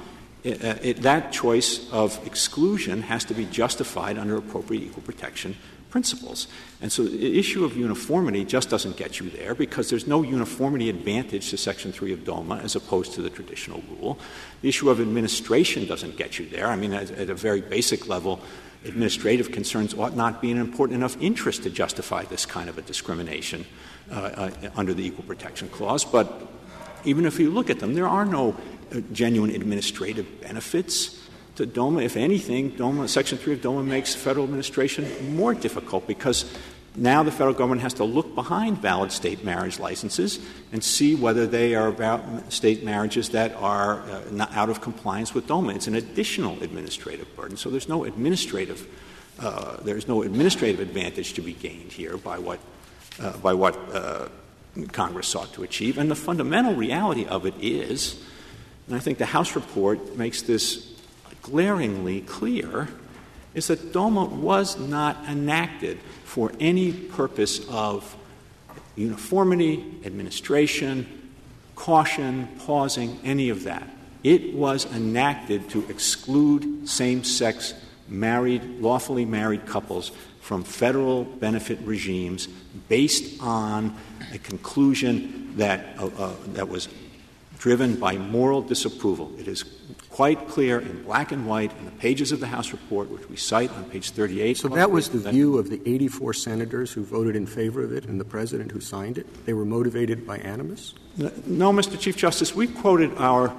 that choice of exclusion has to be justified under appropriate equal protection principles. And so the issue of uniformity just doesn't get you there because there's no uniformity advantage to Section 3 of DOMA as opposed to the traditional rule. The issue of administration doesn't get you there. I mean, at a very basic level, administrative concerns ought not be an important enough interest to justify this kind of a discrimination under the Equal Protection Clause. But even if you look at them, there are no genuine administrative benefits to DOMA. If anything, Section 3 of DOMA makes federal administration more difficult because now the federal government has to look behind valid state marriage licenses and see whether they are state marriages that are not out of compliance with DOMA. It's an additional administrative burden. So there's no administrative advantage to be gained here by what Congress sought to achieve. And the fundamental reality of it is, and I think the House report makes this glaringly clear, is that DOMA was not enacted for any purpose of uniformity, administration, caution, pausing, any of that. It was enacted to exclude same-sex lawfully married couples from federal benefit regimes based on a conclusion that was driven by moral disapproval. It is quite clear in black and white in the pages of the House report, which we cite on page 38. So that was the view of the 84 senators who voted in favor of it and the president who signed it? They were motivated by animus? No, Mr. Chief Justice. We quoted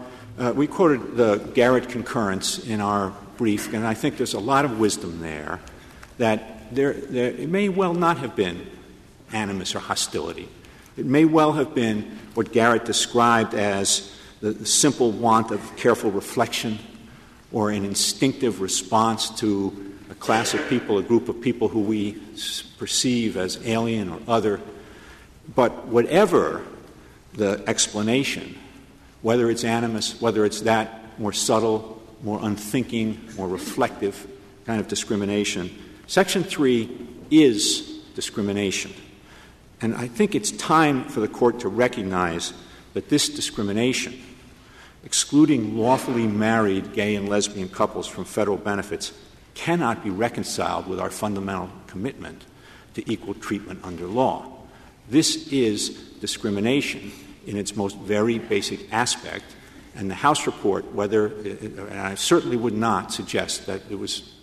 the Garrett concurrence in our brief, and I think there's a lot of wisdom there that it may well not have been animus or hostility. It may well have been what Garrett described as the simple want of careful reflection or an instinctive response to a class of people, a group of people who we perceive as alien or other. But whatever the explanation, whether it's animus, whether it's that more subtle, more unthinking, more reflective kind of discrimination, Section 3 is discrimination. And I think it's time for the Court to recognize that this discrimination, excluding lawfully married gay and lesbian couples from federal benefits, cannot be reconciled with our fundamental commitment to equal treatment under law. This is discrimination in its most very basic aspect, and the House report, and I certainly would not suggest that it was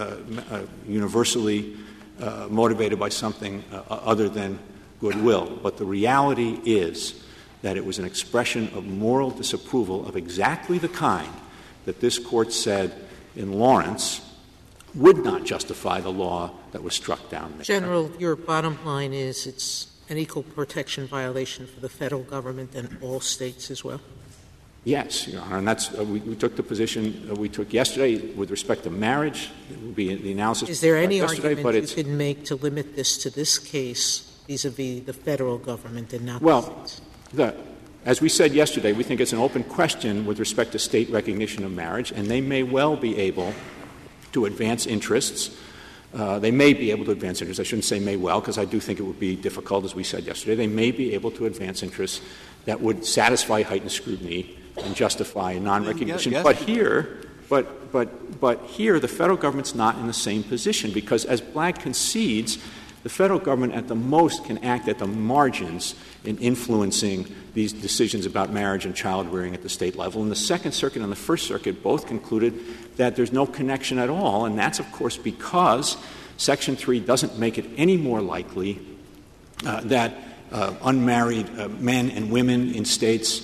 universally motivated by something other than goodwill, but the reality is that it was an expression of moral disapproval of exactly the kind that this Court said in Lawrence would not justify the law that was struck down there. General, your bottom line is it's an equal protection violation for the federal government and all states as well? Yes, Your Honor, and that's we took the position we took yesterday with respect to marriage. It will be the analysis. Is there any argument you can make to limit this to this case vis-a-vis the federal government and not the states? As we said yesterday, we think it's an open question with respect to state recognition of marriage, and they may well be able to advance interests. They may be able to advance interests. I shouldn't say may well, because I do think it would be difficult, as we said yesterday. They may be able to advance interests that would satisfy heightened scrutiny and justify non-recognition. Yes. But here, the federal government's not in the same position, because as Black concedes, the federal government at the most can act at the margins in influencing these decisions about marriage and child-rearing at the state level. And the Second Circuit and the First Circuit both concluded that there's no connection at all, and that's, of course, because Section 3 doesn't make it any more likely that unmarried men and women in states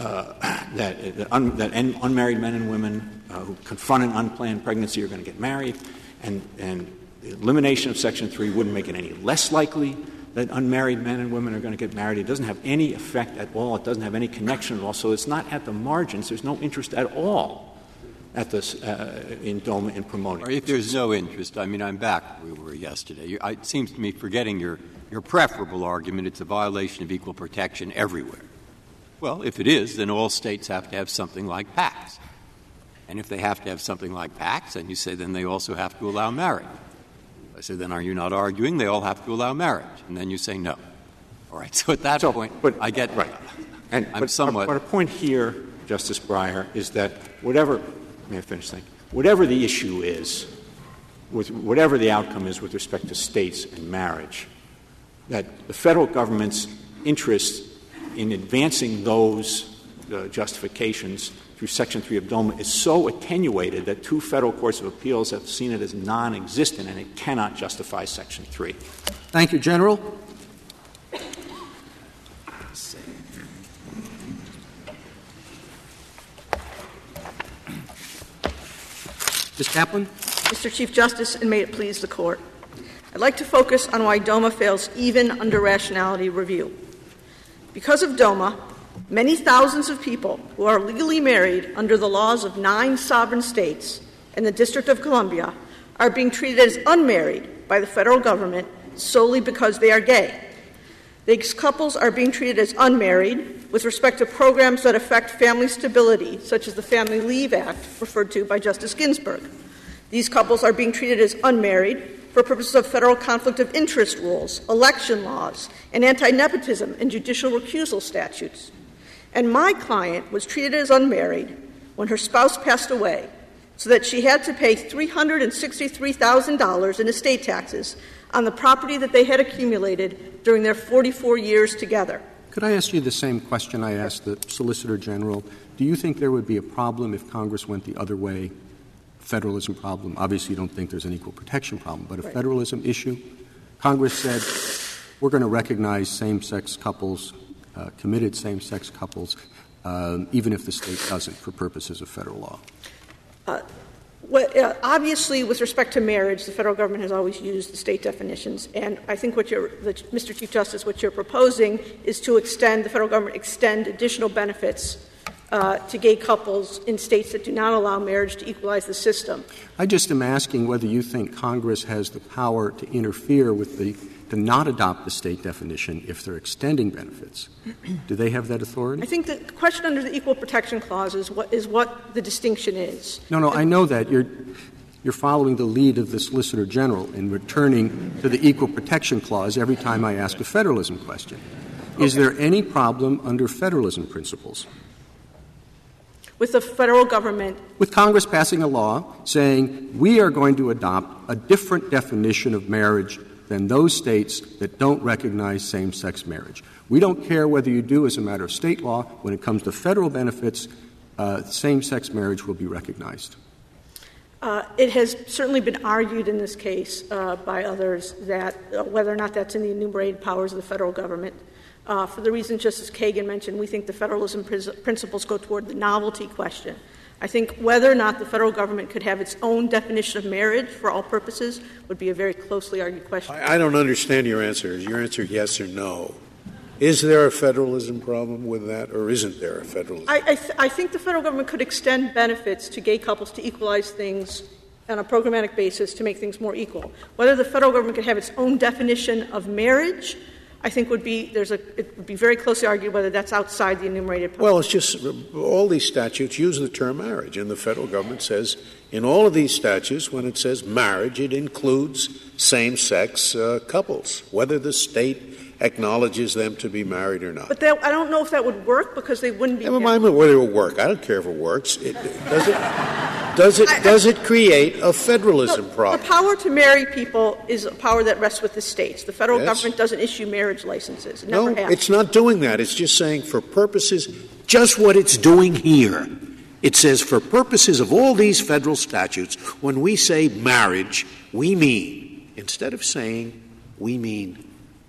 unmarried men and women who confront an unplanned pregnancy are going to get married, and the elimination of Section 3 wouldn't make it any less likely that unmarried men and women are going to get married. It doesn't have any effect at all. It doesn't have any connection at all. So it's not at the margins. There's no interest at all at this in DOMA in promoting. Or if there's no interest, I mean, I'm back where we were yesterday. It seems to me, forgetting your preferable argument, it's a violation of equal protection everywhere. Well, if it is, then all states have to have something like PACS. And if they have to have something like PACS, and you say then they also have to allow marriage. I say, then are you not arguing they all have to allow marriage? And then you say no. All right, so at that point, I get right. But our point here, Justice Breyer, is that whatever the issue is, whatever the outcome is with respect to states and marriage, that the federal government's interest in advancing those justifications through Section 3 of DOMA is so attenuated that two federal courts of appeals have seen it as non-existent, and it cannot justify Section 3. Thank you, General. Ms. Kaplan. Mr. Chief Justice, and may it please the Court, I'd like to focus on why DOMA fails even under rationality review. Because of DOMA, many thousands of people who are legally married under the laws of 9 sovereign states and the District of Columbia are being treated as unmarried by the federal government solely because they are gay. These couples are being treated as unmarried with respect to programs that affect family stability, such as the Family Leave Act referred to by Justice Ginsburg. These couples are being treated as unmarried for purposes of federal conflict of interest rules, election laws, and anti-nepotism and judicial recusal statutes. And my client was treated as unmarried when her spouse passed away, so that she had to pay $363,000 in estate taxes on the property that they had accumulated during their 44 years together. Could I ask you the same question I asked the Solicitor General? Do you think there would be a problem if Congress went the other way? Federalism problem. Obviously, you don't think there's an equal protection problem, but a federalism issue. Congress said we're going to recognize same-sex couples, committed same-sex couples, even if the state doesn't, for purposes of federal law. Obviously, with respect to marriage, the federal government has always used the state definitions, and I think Mr. Chief Justice, what you're proposing is to the federal government extend additional benefits to gay couples in states that do not allow marriage to equalize the system. I just am asking whether you think Congress has the power to interfere with to not adopt the state definition if they're extending benefits. Do they have that authority? I think the question under the Equal Protection Clause is what the distinction is. No, I know that. You're following the lead of the Solicitor General in returning to the Equal Protection Clause every time I ask a federalism question. Okay. Is there any problem under federalism principles? With the federal government? With Congress passing a law saying we are going to adopt a different definition of marriage than those states that don't recognize same-sex marriage. We don't care whether you do as a matter of state law. When it comes to federal benefits, same-sex marriage will be recognized. It has certainly been argued in this case by others that whether or not that's in the enumerated powers of the federal government. For the reason Justice Kagan mentioned, we think the federalism principles go toward the novelty question. I think whether or not the federal government could have its own definition of marriage for all purposes would be a very closely argued question. I don't understand your answer. Is your answer yes or no? Is there a federalism problem with that, or isn't there a federalism? I think the federal government could extend benefits to gay couples to equalize things on a programmatic basis to make things more equal. Whether the federal government could have its own definition of marriage, I think it would be very closely argued whether that's outside the enumerated public. Well, it's just all these statutes use the term marriage, and the federal government says in all of these statutes, when it says marriage, it includes same-sex couples, whether the state acknowledges them to be married or not. But I don't know if that would work because they wouldn't be. Never mind whether it will work. I don't care if it works. Does it create a federalism problem? The power to marry people is a power that rests with the states. The federal government doesn't issue marriage licenses. It never has. It's not doing that. It's just saying for purposes, just what it's doing here. It says for purposes of all these federal statutes, when we say marriage, we mean, instead of saying we mean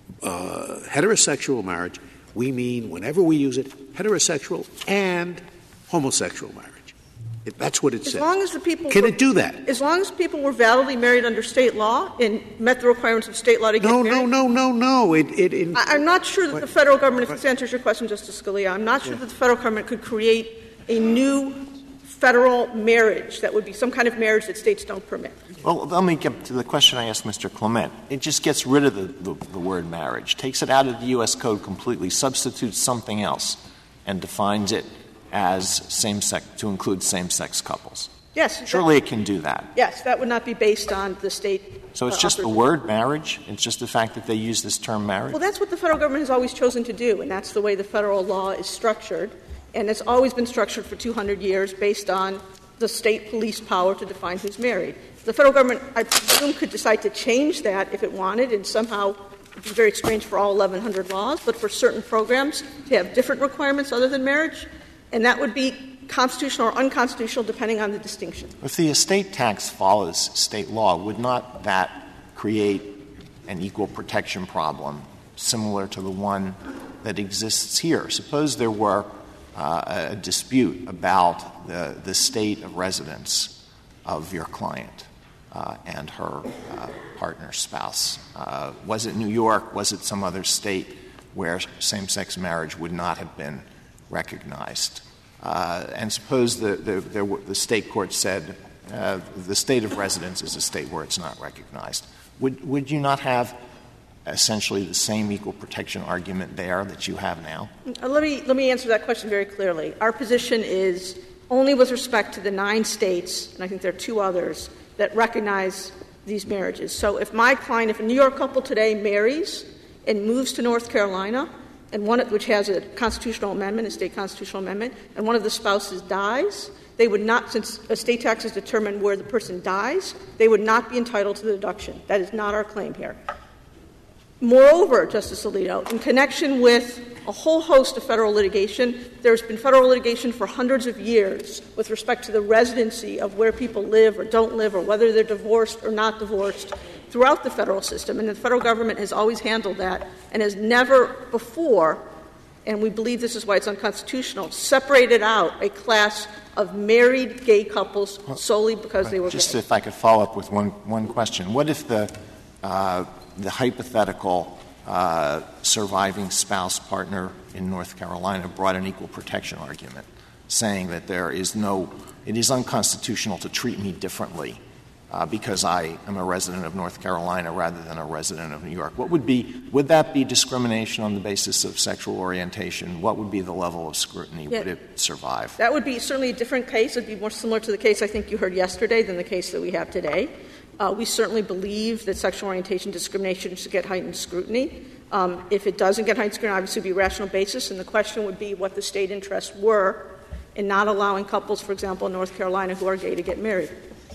heterosexual marriage, we mean, whenever we use it, heterosexual and homosexual marriage. That's what it says. As long as the people Can it do that? As long as people were validly married under state law and met the requirements of state law to get married? No. I'm not sure that the federal government, if this answers your question, Justice Scalia, I'm not sure that the federal government could create a new federal marriage that would be some kind of marriage that states don't permit. Well, let me get to the question I asked Mr. Clement. It just gets rid of the word marriage, takes it out of the U.S. Code completely, substitutes something else, and defines it as same-sex, to include same-sex couples. Yes. Surely it can do that. Yes, that would not be based on the state. So it's just the word marriage? It's just the fact that they use this term marriage? Well, that's what the federal government has always chosen to do, and that's the way the federal law is structured. And it's always been structured for 200 years based on the state police power to define who's married. The federal government, I presume, could decide to change that if it wanted, and somehow it would be very strange for all 1,100 laws, but for certain programs to have different requirements other than marriage, and that would be constitutional or unconstitutional depending on the distinction. If the estate tax follows state law, would not that create an equal protection problem similar to the one that exists here? Suppose there were a dispute about the state of residence of your client and her partner, spouse. Was it New York? Was it some other state where same-sex marriage would not have been recognized? And suppose the state court said the state of residence is a state where it's not recognized. Would you not have essentially the same equal protection argument there that you have now? Let me answer that question very clearly. Our position is only with respect to the 9 states, and I think there are 2 others, that recognize these marriages. So if my client, if a New York couple today marries and moves to North Carolina, and which has a constitutional amendment, a state constitutional amendment, and one of the spouses dies, they would not, since estate taxes determine where the person dies, they would not be entitled to the deduction. That is not our claim here. Moreover, Justice Alito, in connection with a whole host of federal litigation, there's been federal litigation for hundreds of years with respect to the residency of where people live or don't live or whether they're divorced or not divorced throughout the federal system. And the federal government has always handled that and has never before, and we believe this is why it's unconstitutional, separated out a class of married gay couples solely because they were just gay. If I could follow up with one question. What if the hypothetical surviving spouse partner in North Carolina brought an equal protection argument, saying that it is unconstitutional to treat me differently because I am a resident of North Carolina rather than a resident of New York? Would that be discrimination on the basis of sexual orientation? What would be the level of scrutiny? Yeah. Would it survive? That would be certainly a different case. It would be more similar to the case I think you heard yesterday than the case that we have today. We certainly believe that sexual orientation discrimination should get heightened scrutiny. If it doesn't get heightened scrutiny, obviously it would be a rational basis, and the question would be what the state interests were in not allowing couples, for example, in North Carolina who are gay to get married.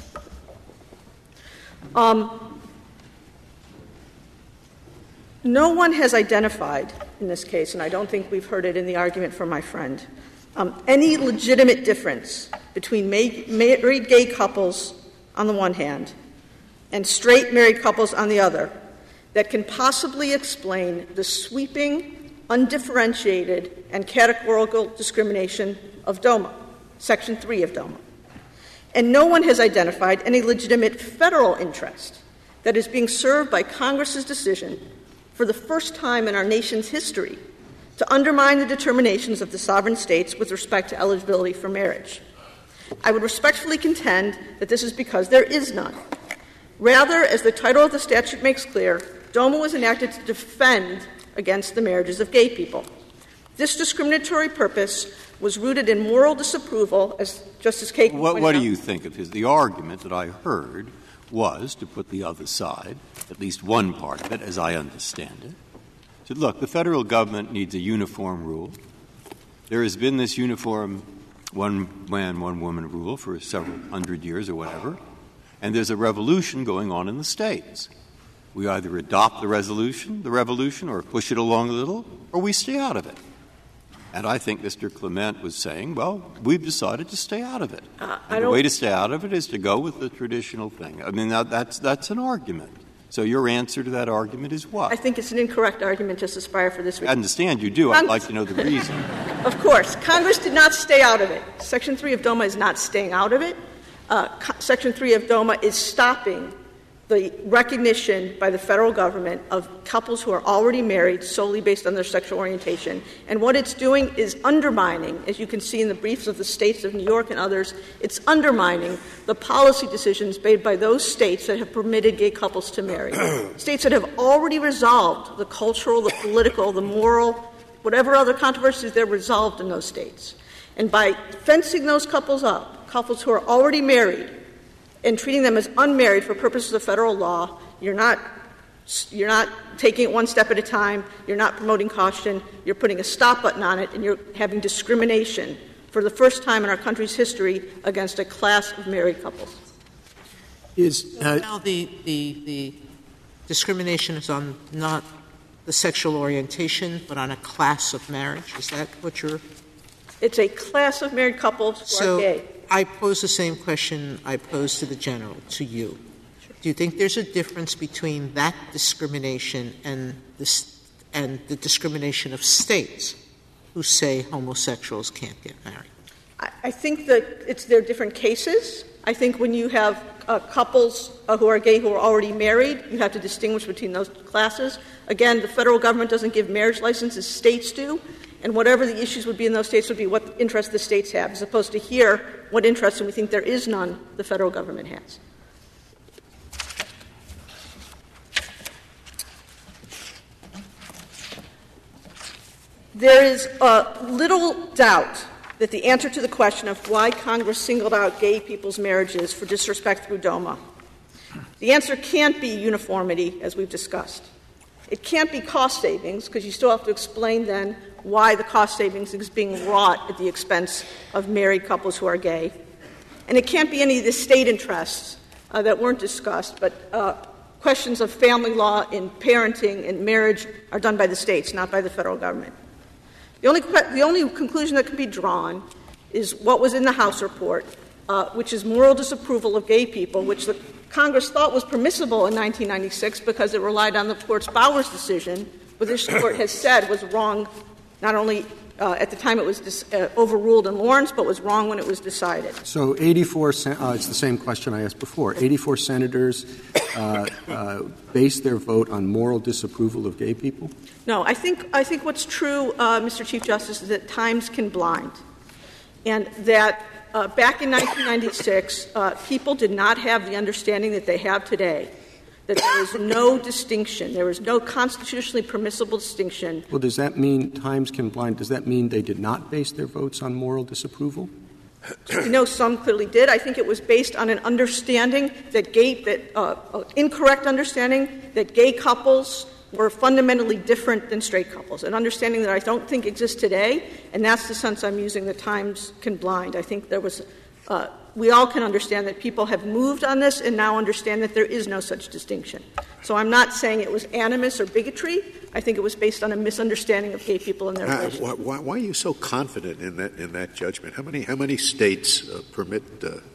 No one has identified in this case, and I don't think we've heard it in the argument from my friend, any legitimate difference between married gay couples on the one hand and straight married couples on the other that can possibly explain the sweeping undifferentiated, and categorical discrimination of DOMA, Section 3 of DOMA. And no one has identified any legitimate federal interest that is being served by Congress's decision for the first time in our nation's history to undermine the determinations of the sovereign states with respect to eligibility for marriage. I would respectfully contend that this is because there is none. Rather, as the title of the statute makes clear, DOMA was enacted to defend against the marriages of gay people. This discriminatory purpose was rooted in moral disapproval, as Justice Kagan pointed out. What do you think of his? The argument that I heard was, to put the other side, at least one part of it, as I understand it, said, look, the federal government needs a uniform rule. There has been this uniform one man, one woman rule for several hundred years or whatever, and there's a revolution going on in the states. We either adopt the revolution, or push it along a little, or we stay out of it. And I think Mr. Clement was saying, well, we've decided to stay out of it. And the way to stay out of it is to go with the traditional thing. I mean, that's an argument. So your answer to that argument is what? I think it's an incorrect argument, Justice Breyer, for this reason. I understand you do. I'd like to know the reason. Of course. Congress did not stay out of it. Section 3 of DOMA is not staying out of it. Section 3 of DOMA is stopping the recognition by the federal government of couples who are already married solely based on their sexual orientation. And what it's doing is undermining, as you can see in the briefs of the states of New York and others, it's undermining the policy decisions made by those states that have permitted gay couples to marry. States that have already resolved the cultural, the political, the moral, whatever other controversies they're resolved in those states. And by fencing those couples up, couples who are already married, and treating them as unmarried for purposes of federal law, you're not taking it one step at a time, you're not promoting caution, you're putting a stop button on it, and you're having discrimination for the first time in our country's history against a class of married couples. Now the discrimination is on not the sexual orientation, but on a class of marriage? Is that what you're... It's a class of married couples who are gay. I pose the same question I posed to the General, to you. Sure. Do you think there's a difference between that discrimination and the discrimination of states who say homosexuals can't get married? I think that they're different cases. I think when you have couples who are gay who are already married, you have to distinguish between those classes. Again, the federal government doesn't give marriage licenses, states do. And whatever the issues would be in those states would be what interest the states have, as opposed to here, what interest, and we think there is none, the federal government has. There is little doubt that the answer to the question of why Congress singled out gay people's marriages for disrespect through DOMA, the answer can't be uniformity, as we've discussed. It can't be cost savings, because you still have to explain then why the cost savings is being wrought at the expense of married couples who are gay. And it can't be any of the state interests that weren't discussed, but questions of family law and parenting and marriage are done by the states, not by the federal government. The only conclusion that can be drawn is what was in the House report, which is moral disapproval of gay people, which the Congress thought was permissible in 1996 because it relied on the Court's Bowers decision, but this Court has said was wrong not only at the time it was overruled in Lawrence, but was wrong when it was decided. So 84 it's the same question I asked before. 84 senators based their vote on moral disapproval of gay people? No, I think what's true, Mr. Chief Justice, is that times can blind. And that back in 1996, people did not have the understanding that they have today, that there is no distinction. There is no constitutionally permissible distinction. Well, does that mean times can blind? Does that mean they did not base their votes on moral disapproval? You know, some clearly did. I think it was based on an understanding that incorrect understanding that gay couples were fundamentally different than straight couples, an understanding that I don't think exists today, and that's the sense I'm using that times can blind. I think there was we all can understand that people have moved on this and now understand that there is no such distinction. So I'm not saying it was animus or bigotry. I think it was based on a misunderstanding of gay people and their relations. Why are you so confident in that judgment? How many states permit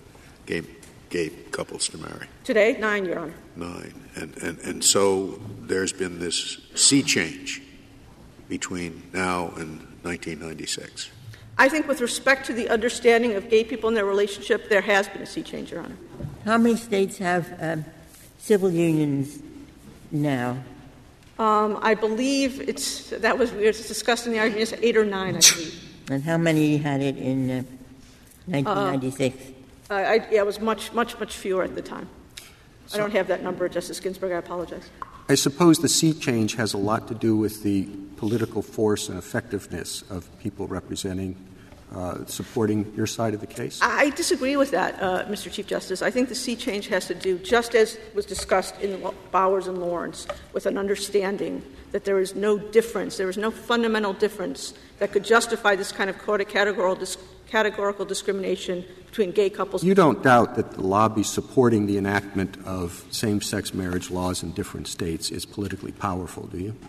gay couples to marry? Today, 9, Your Honor. 9. And so there's been this sea change between now and 1996? I think with respect to the understanding of gay people and their relationship, there has been a sea change, Your Honor. How many states have civil unions now? I believe it was discussed in the argument, it's 8 or 9, I believe. And how many had it in 1996? It was much, much, much fewer at the time. I don't have that number, Justice Ginsburg. I apologize. I suppose the sea change has a lot to do with the political force and effectiveness of people representing, supporting your side of the case? I disagree with that, Mr. Chief Justice. I think the sea change has to do, just as was discussed in Bowers and Lawrence, with an understanding that there is no difference, there is no fundamental difference that could justify this kind of categorical discrimination between gay couples. You don't doubt that the lobby supporting the enactment of same-sex marriage laws in different states is politically powerful, do you?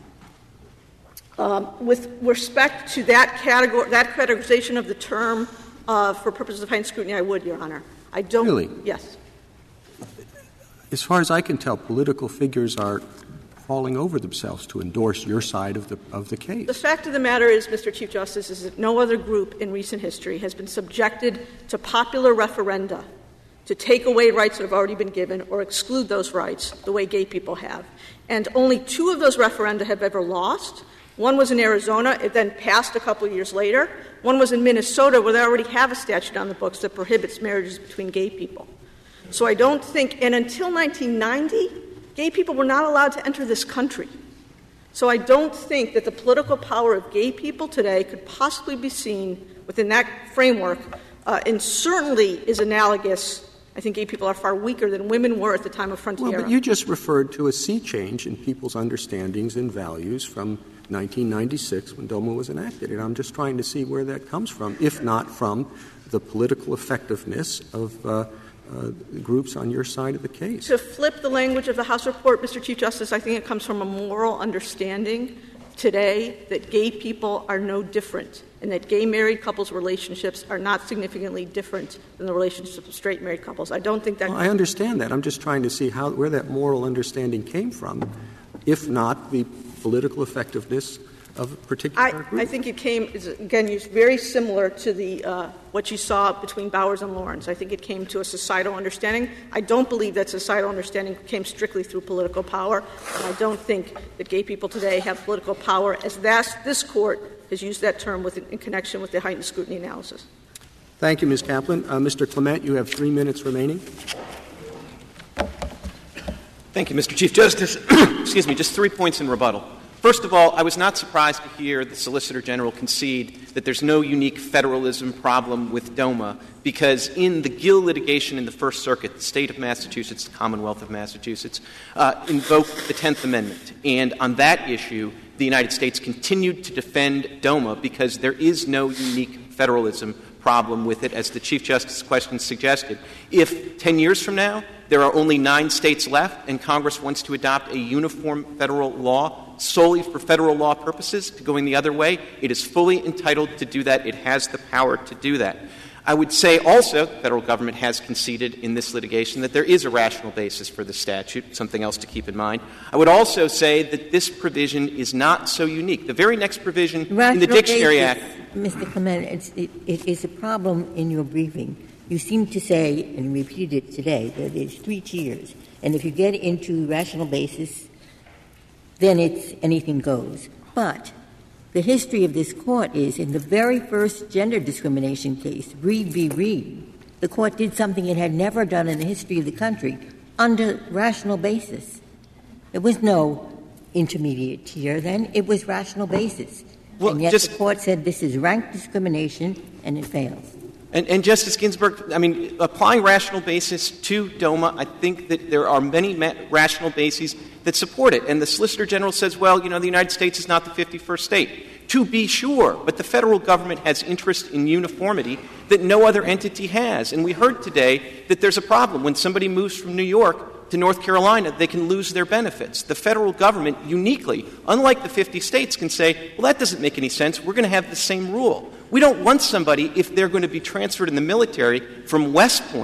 With respect to that categorization of the term for purposes of heightened scrutiny, I would, Your Honor. I don't. Really? Yes. As far as I can tell, political figures are falling over themselves to endorse your side of the case. The fact of the matter is, Mr. Chief Justice, is that no other group in recent history has been subjected to popular referenda to take away rights that have already been given or exclude those rights the way gay people have. And only 2 of those referenda have ever lost. One was in Arizona. It then passed a couple of years later. One was in Minnesota, where they already have a statute on the books that prohibits marriages between gay people. So I don't think — and until 1990, gay people were not allowed to enter this country. So I don't think that the political power of gay people today could possibly be seen within that framework, and certainly is analogous. I think gay people are far weaker than women were at the time of Frontiera. Well, but you just referred to a sea change in people's understandings and values from 1996 when DOMA was enacted, and I'm just trying to see where that comes from, if not from the political effectiveness of groups on your side of the case. To flip the language of the House report, Mr. Chief Justice, I think it comes from a moral understanding today that gay people are no different and that gay married couples' relationships are not significantly different than the relationships of straight married couples. I don't think that — Well, I understand that. I'm just trying to see where that moral understanding came from, if not the political effectiveness of a particular group. I think it came, again, very similar to the what you saw between Bowers and Lawrence. I think it came to a societal understanding. I don't believe that societal understanding came strictly through political power. And I don't think that gay people today have political power, as this Court has used that term in connection with the heightened scrutiny analysis. Thank you, Ms. Kaplan. Mr. Clement, you have 3 minutes remaining. Thank you, Mr. Chief Justice. Excuse me, just 3 points in rebuttal. First of all, I was not surprised to hear the Solicitor General concede that there's no unique federalism problem with DOMA, because in the Gill litigation in the First Circuit, the State of Massachusetts, the Commonwealth of Massachusetts, invoked the 10th Amendment. And on that issue, the United States continued to defend DOMA because there is no unique federalism problem with it, as the Chief Justice's question suggested. If 10 years from now there are only 9 states left and Congress wants to adopt a uniform federal law solely for federal law purposes, going the other way, it is fully entitled to do that. It has the power to do that. I would say also the federal government has conceded in this litigation that there is a rational basis for the statute, something else to keep in mind. I would also say that this provision is not so unique. The very next provision in the Dictionary Act — Mr. Clement, it is a problem in your briefing. You seem to say, and repeated it today, that there's 3 tiers. And if you get into rational basis, then it's anything goes. But the history of this Court is, in the very first gender discrimination case, Reed v. Reed, the Court did something it had never done in the history of the country under rational basis. There was no intermediate tier then. It was rational basis. Well, and yet the Court said this is rank discrimination, and it fails. And Justice Ginsburg, I mean, applying rational basis to DOMA, I think that there are many rational bases that support it. And the Solicitor General says, well, the United States is not the 51st state. To be sure, but the federal government has interest in uniformity that no other entity has. And we heard today that there's a problem. When somebody moves from New York to North Carolina, they can lose their benefits. The federal government uniquely, unlike the 50 states, can say, well, that doesn't make any sense. We're going to have the same rule. We don't want somebody, if they're going to be transferred in the military from West Point to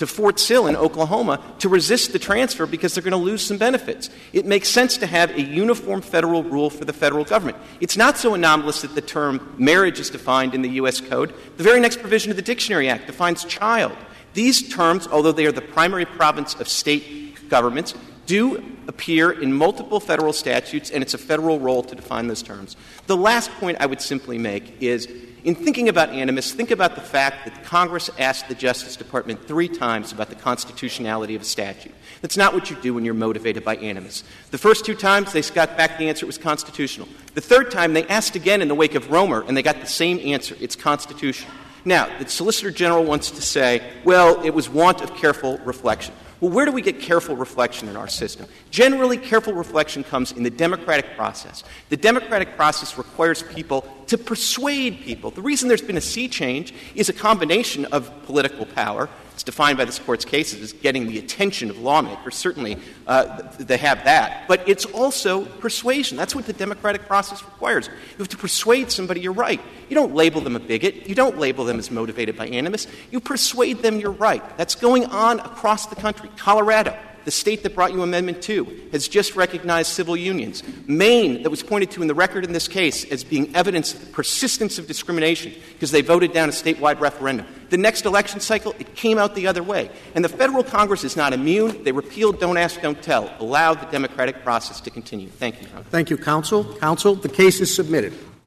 to Fort Sill in Oklahoma to resist the transfer because they're going to lose some benefits. It makes sense to have a uniform federal rule for the federal government. It's not so anomalous that the term marriage is defined in the U.S. Code. The very next provision of the Dictionary Act defines child. These terms, although they are the primary province of state governments, do appear in multiple federal statutes, and it's a federal role to define those terms. The last point I would simply make is, in thinking about animus, think about the fact that Congress asked the Justice Department 3 times about the constitutionality of a statute. That's not what you do when you're motivated by animus. The first 2 times, they got back the answer it was constitutional. The third time, they asked again in the wake of Romer, and they got the same answer. It's constitutional. Now, the Solicitor General wants to say, well, it was want of careful reflection. Well, where do we get careful reflection in our system? Generally, careful reflection comes in the democratic process. The democratic process requires people to persuade people. The reason there's been a sea change is a combination of political power. It's defined by this Court's cases as getting the attention of lawmakers. Certainly, they have that. But it's also persuasion. That's what the democratic process requires. You have to persuade somebody you're right. You don't label them a bigot. You don't label them as motivated by animus. You persuade them you're right. That's going on across the country. Colorado, the state that brought you Amendment 2, has just recognized civil unions. Maine, that was pointed to in the record in this case as being evidence of the persistence of discrimination because they voted down a statewide referendum. The next election cycle, it came out the other way. And the federal Congress is not immune. They repealed Don't Ask, Don't Tell. Allow the democratic process to continue. Thank you, Your Honor. Thank you, counsel. Counsel, the case is submitted.